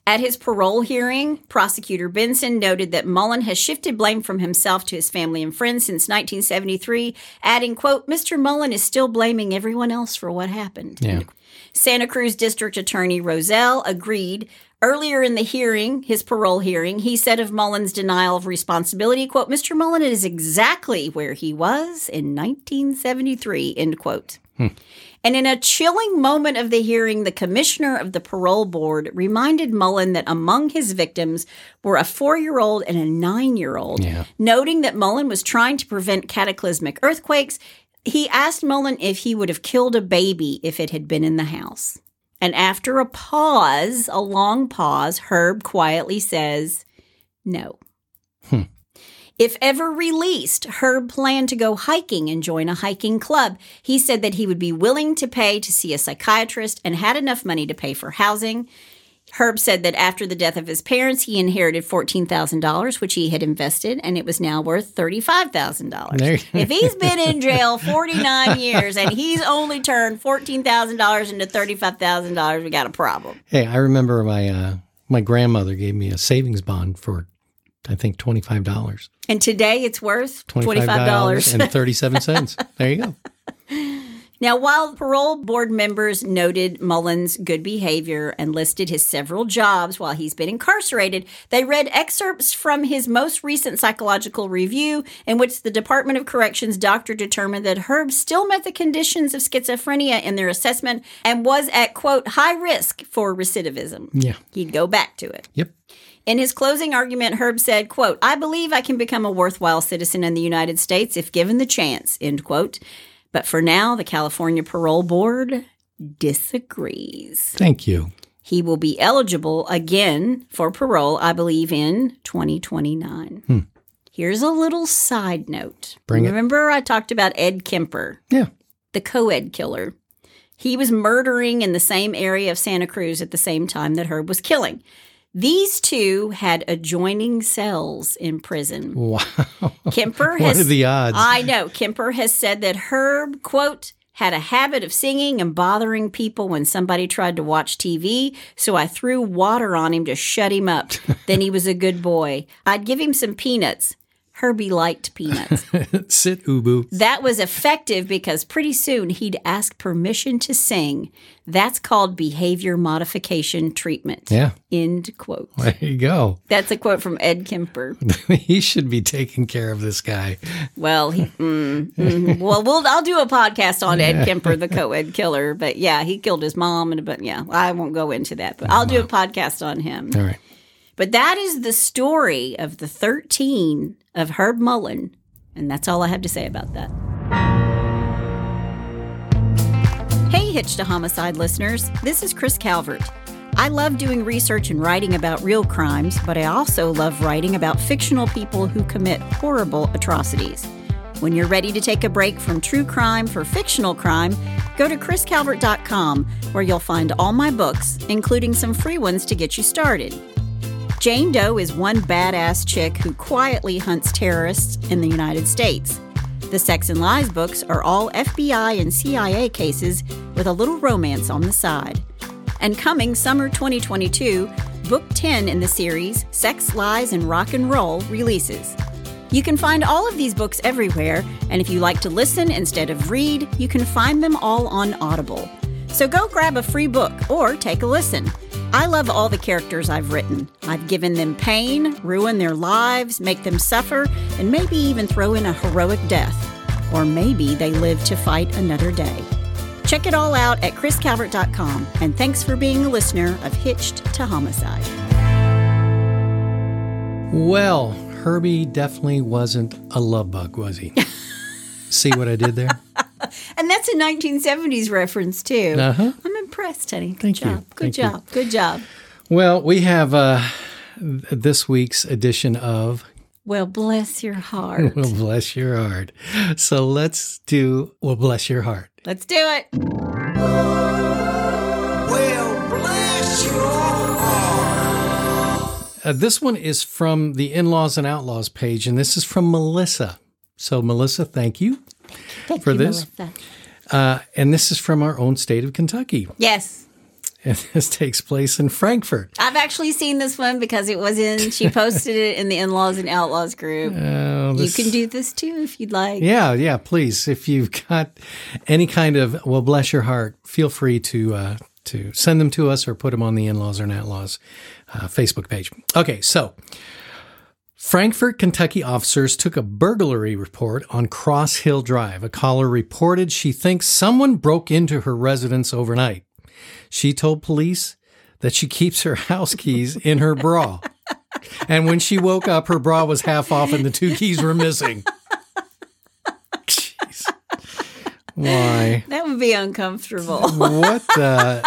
Speaker 1: At his parole hearing, Prosecutor Benson noted that Mullen has shifted blame from himself to his family and friends since nineteen seventy-three, adding, quote, Mister Mullen is still blaming everyone else for what happened.
Speaker 2: Yeah.
Speaker 1: Santa Cruz District Attorney Rozelle agreed. Earlier in the hearing, his parole hearing, he said of Mullen's denial of responsibility, quote, Mister Mullen is exactly where he was in nineteen seventy-three, end quote. Hmm. And in a chilling moment of the hearing, the commissioner of the parole board reminded Mullen that among his victims were a four-year-old and a nine-year-old.
Speaker 2: Yeah.
Speaker 1: Noting that Mullen was trying to prevent cataclysmic earthquakes, he asked Mullen if he would have killed a baby if it had been in the house. And after a pause, a long pause, Herb quietly says, no.
Speaker 2: Hmm.
Speaker 1: If ever released, Herb planned to go hiking and join a hiking club. He said that he would be willing to pay to see a psychiatrist and had enough money to pay for housing. Herb said that after the death of his parents, he inherited fourteen thousand dollars, which he had invested, and it was now worth thirty-five thousand dollars. If he's been in jail forty-nine years and he's only turned fourteen thousand dollars into thirty-five thousand dollars, we got a problem.
Speaker 2: Hey, I remember my uh, my grandmother gave me a savings bond for, I think, twenty-five dollars.
Speaker 1: And today it's worth
Speaker 2: twenty-five dollars and thirty-seven cents. There you go.
Speaker 1: Now, while parole board members noted Mullen's good behavior and listed his several jobs while he's been incarcerated, they read excerpts from his most recent psychological review in which the Department of Corrections doctor determined that Herb still met the conditions of schizophrenia in their assessment and was at, quote, high risk for recidivism.
Speaker 2: Yeah.
Speaker 1: He'd go back to it.
Speaker 2: Yep.
Speaker 1: In his closing argument, Herb said, quote, I believe I can become a worthwhile citizen in the United States if given the chance, end quote. But for now, the California Parole Board disagrees.
Speaker 2: Thank you.
Speaker 1: He will be eligible again for parole, I believe, in twenty twenty-nine.
Speaker 2: Hmm.
Speaker 1: Here's a little side note.
Speaker 2: Bring it.
Speaker 1: Remember I talked about Ed Kemper,
Speaker 2: Yeah.
Speaker 1: the co-ed killer. He was murdering in the same area of Santa Cruz at the same time that Herb was killing. These two had adjoining cells in prison.
Speaker 2: Wow.
Speaker 1: Kemper
Speaker 2: What
Speaker 1: has,
Speaker 2: are the odds?
Speaker 1: I know. Kemper has said that Herb, quote, had a habit of singing and bothering people when somebody tried to watch T V, so I threw water on him to shut him up. Then he was a good boy. I'd give him some peanuts. Herbie liked peanuts.
Speaker 2: Sit, Ubu.
Speaker 1: That was effective because pretty soon he'd ask permission to sing. That's called behavior modification treatment.
Speaker 2: Yeah.
Speaker 1: End quote.
Speaker 2: There you go.
Speaker 1: That's a quote from Ed Kemper.
Speaker 2: He should be taking care of this guy.
Speaker 1: Well, he, mm, mm, well, we'll I'll do a podcast on Ed Kemper, the co-ed killer. But yeah, he killed his mom, and but yeah, I won't go into that. But I'll do a podcast on him.
Speaker 2: All right.
Speaker 1: But that is the story of the thirteen of Herb Mullen, and that's all I have to say about that. Hey, Hitch to Homicide listeners, this is Chris Calvert. I love doing research and writing about real crimes, but I also love writing about fictional people who commit horrible atrocities. When you're ready to take a break from true crime for fictional crime, go to chris calvert dot com, where you'll find all my books, including some free ones to get you started. Jane Doe is one badass chick who quietly hunts terrorists in the United States. The Sex and Lies books are all F B I and C I A cases with a little romance on the side. And coming summer twenty twenty-two, book ten in the series, Sex, Lies, and Rock and Roll, releases. You can find all of these books everywhere, and if you like to listen instead of read, you can find them all on Audible. So go grab a free book or take a listen. I love all the characters I've written. I've given them pain, ruined their lives, make them suffer, and maybe even throw in a heroic death. Or maybe they live to fight another day. Check it all out at chris calvert dot com, and thanks for being a listener of Hitched to Homicide.
Speaker 2: Well, Herbie definitely wasn't a love bug, was he? See what I did there?
Speaker 1: And that's a nineteen seventies reference, too.
Speaker 2: Uh-huh.
Speaker 1: I'm impressed, honey. Good
Speaker 2: Thank
Speaker 1: job.
Speaker 2: you.
Speaker 1: Good
Speaker 2: Thank
Speaker 1: job.
Speaker 2: you.
Speaker 1: Good job.
Speaker 2: Well, we have uh, this week's edition of
Speaker 1: Well, bless your heart.
Speaker 2: Well, Bless Your Heart. So let's do Well, Bless Your Heart.
Speaker 1: Let's do it.
Speaker 4: Well, bless your heart.
Speaker 2: Uh, this one is from the In-Laws and Outlaws page, and this is from Melissa. So, Melissa, thank you
Speaker 1: Thank
Speaker 2: for
Speaker 1: you,
Speaker 2: this.
Speaker 1: Melissa.
Speaker 2: Uh, and this is from our own state of Kentucky.
Speaker 1: Yes.
Speaker 2: And this takes place in Frankfurt.
Speaker 1: I've actually seen this one because it was in, she posted it in the In-Laws and Outlaws group.
Speaker 2: Oh, this-
Speaker 1: You can do this too if you'd like.
Speaker 2: Yeah, yeah, please. If you've got any kind of, well, bless your heart, feel free to uh, to send them to us or put them on the In-Laws or Outlaws uh, Facebook page. Okay, so Frankfort, Kentucky officers took a burglary report on Cross Hill Drive. A caller reported she thinks someone broke into her residence overnight. She told police that she keeps her house keys in her bra. And when she woke up, her bra was half off and the two keys were missing. Jeez. Why?
Speaker 1: That would be uncomfortable.
Speaker 2: What the?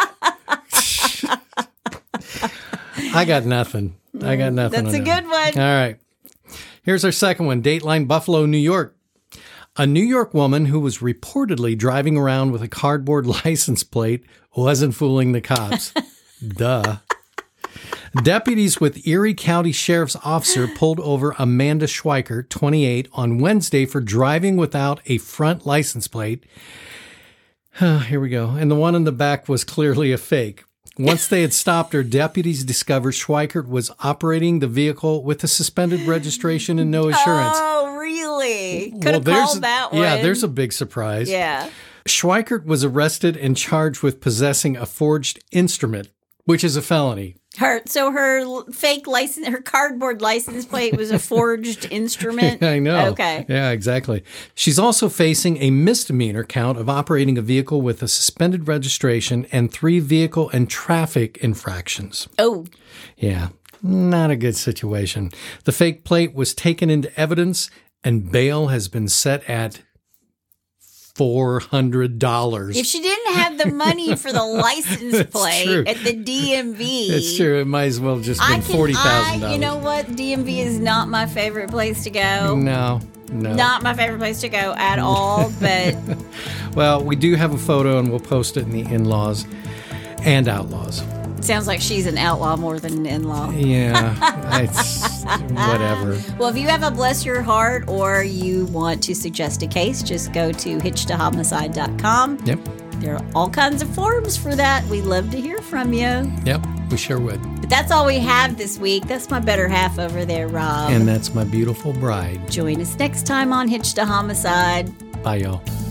Speaker 2: I got nothing. I got nothing.
Speaker 1: That's
Speaker 2: on
Speaker 1: a
Speaker 2: that
Speaker 1: good one.
Speaker 2: All right. Here's our second one. Dateline Buffalo, New York. A New York woman who was reportedly driving around with a cardboard license plate wasn't fooling the cops. Duh. Deputies with Erie County Sheriff's Officer pulled over Amanda Schweikert, twenty-eight, on Wednesday for driving without a front license plate. Here we go. And the one in the back was clearly a fake. Once they had stopped her, deputies discovered Schweikert was operating the vehicle with a suspended registration and no insurance.
Speaker 1: Oh, really? Could
Speaker 2: Well,
Speaker 1: have
Speaker 2: there's-
Speaker 1: called that one.
Speaker 2: Yeah, there's a big surprise.
Speaker 1: Yeah.
Speaker 2: Schweikert was arrested and charged with possessing a forged instrument, which is a felony.
Speaker 1: Her so her l- fake license, her cardboard license plate was a forged instrument.
Speaker 2: I know.
Speaker 1: Okay.
Speaker 2: Yeah, exactly. She's also facing a misdemeanor count of operating a vehicle with a suspended registration and three vehicle and traffic infractions.
Speaker 1: Oh,
Speaker 2: Yeah, not a good situation. The fake plate was taken into evidence and bail has been set at four hundred dollars.
Speaker 1: if she didn't have the money for the license plate
Speaker 2: true.
Speaker 1: at the D M V,
Speaker 2: It's true. It might as well just
Speaker 1: I
Speaker 2: been
Speaker 1: can.
Speaker 2: forty thousand
Speaker 1: I,
Speaker 2: dollars.
Speaker 1: you know what? D M V is not my favorite place to go.
Speaker 2: No, no.
Speaker 1: Not my favorite place to go at all. But
Speaker 2: Well, we do have a photo and we'll post it in the In-Laws and Outlaws.
Speaker 1: sounds like she's an outlaw more than an in-law.
Speaker 2: Yeah, it's whatever.
Speaker 1: Well, if you have a bless your heart or you want to suggest a case, just go to hitch to homicide dot com.
Speaker 2: Yep,
Speaker 1: There are all kinds of forums for that. We'd love to hear from you.
Speaker 2: yep, we sure would.
Speaker 1: But that's all we have this week. That's my better half over there, Rob.
Speaker 2: And that's my beautiful bride.
Speaker 1: Join us next time on Hitch to Homicide.
Speaker 2: Bye, y'all.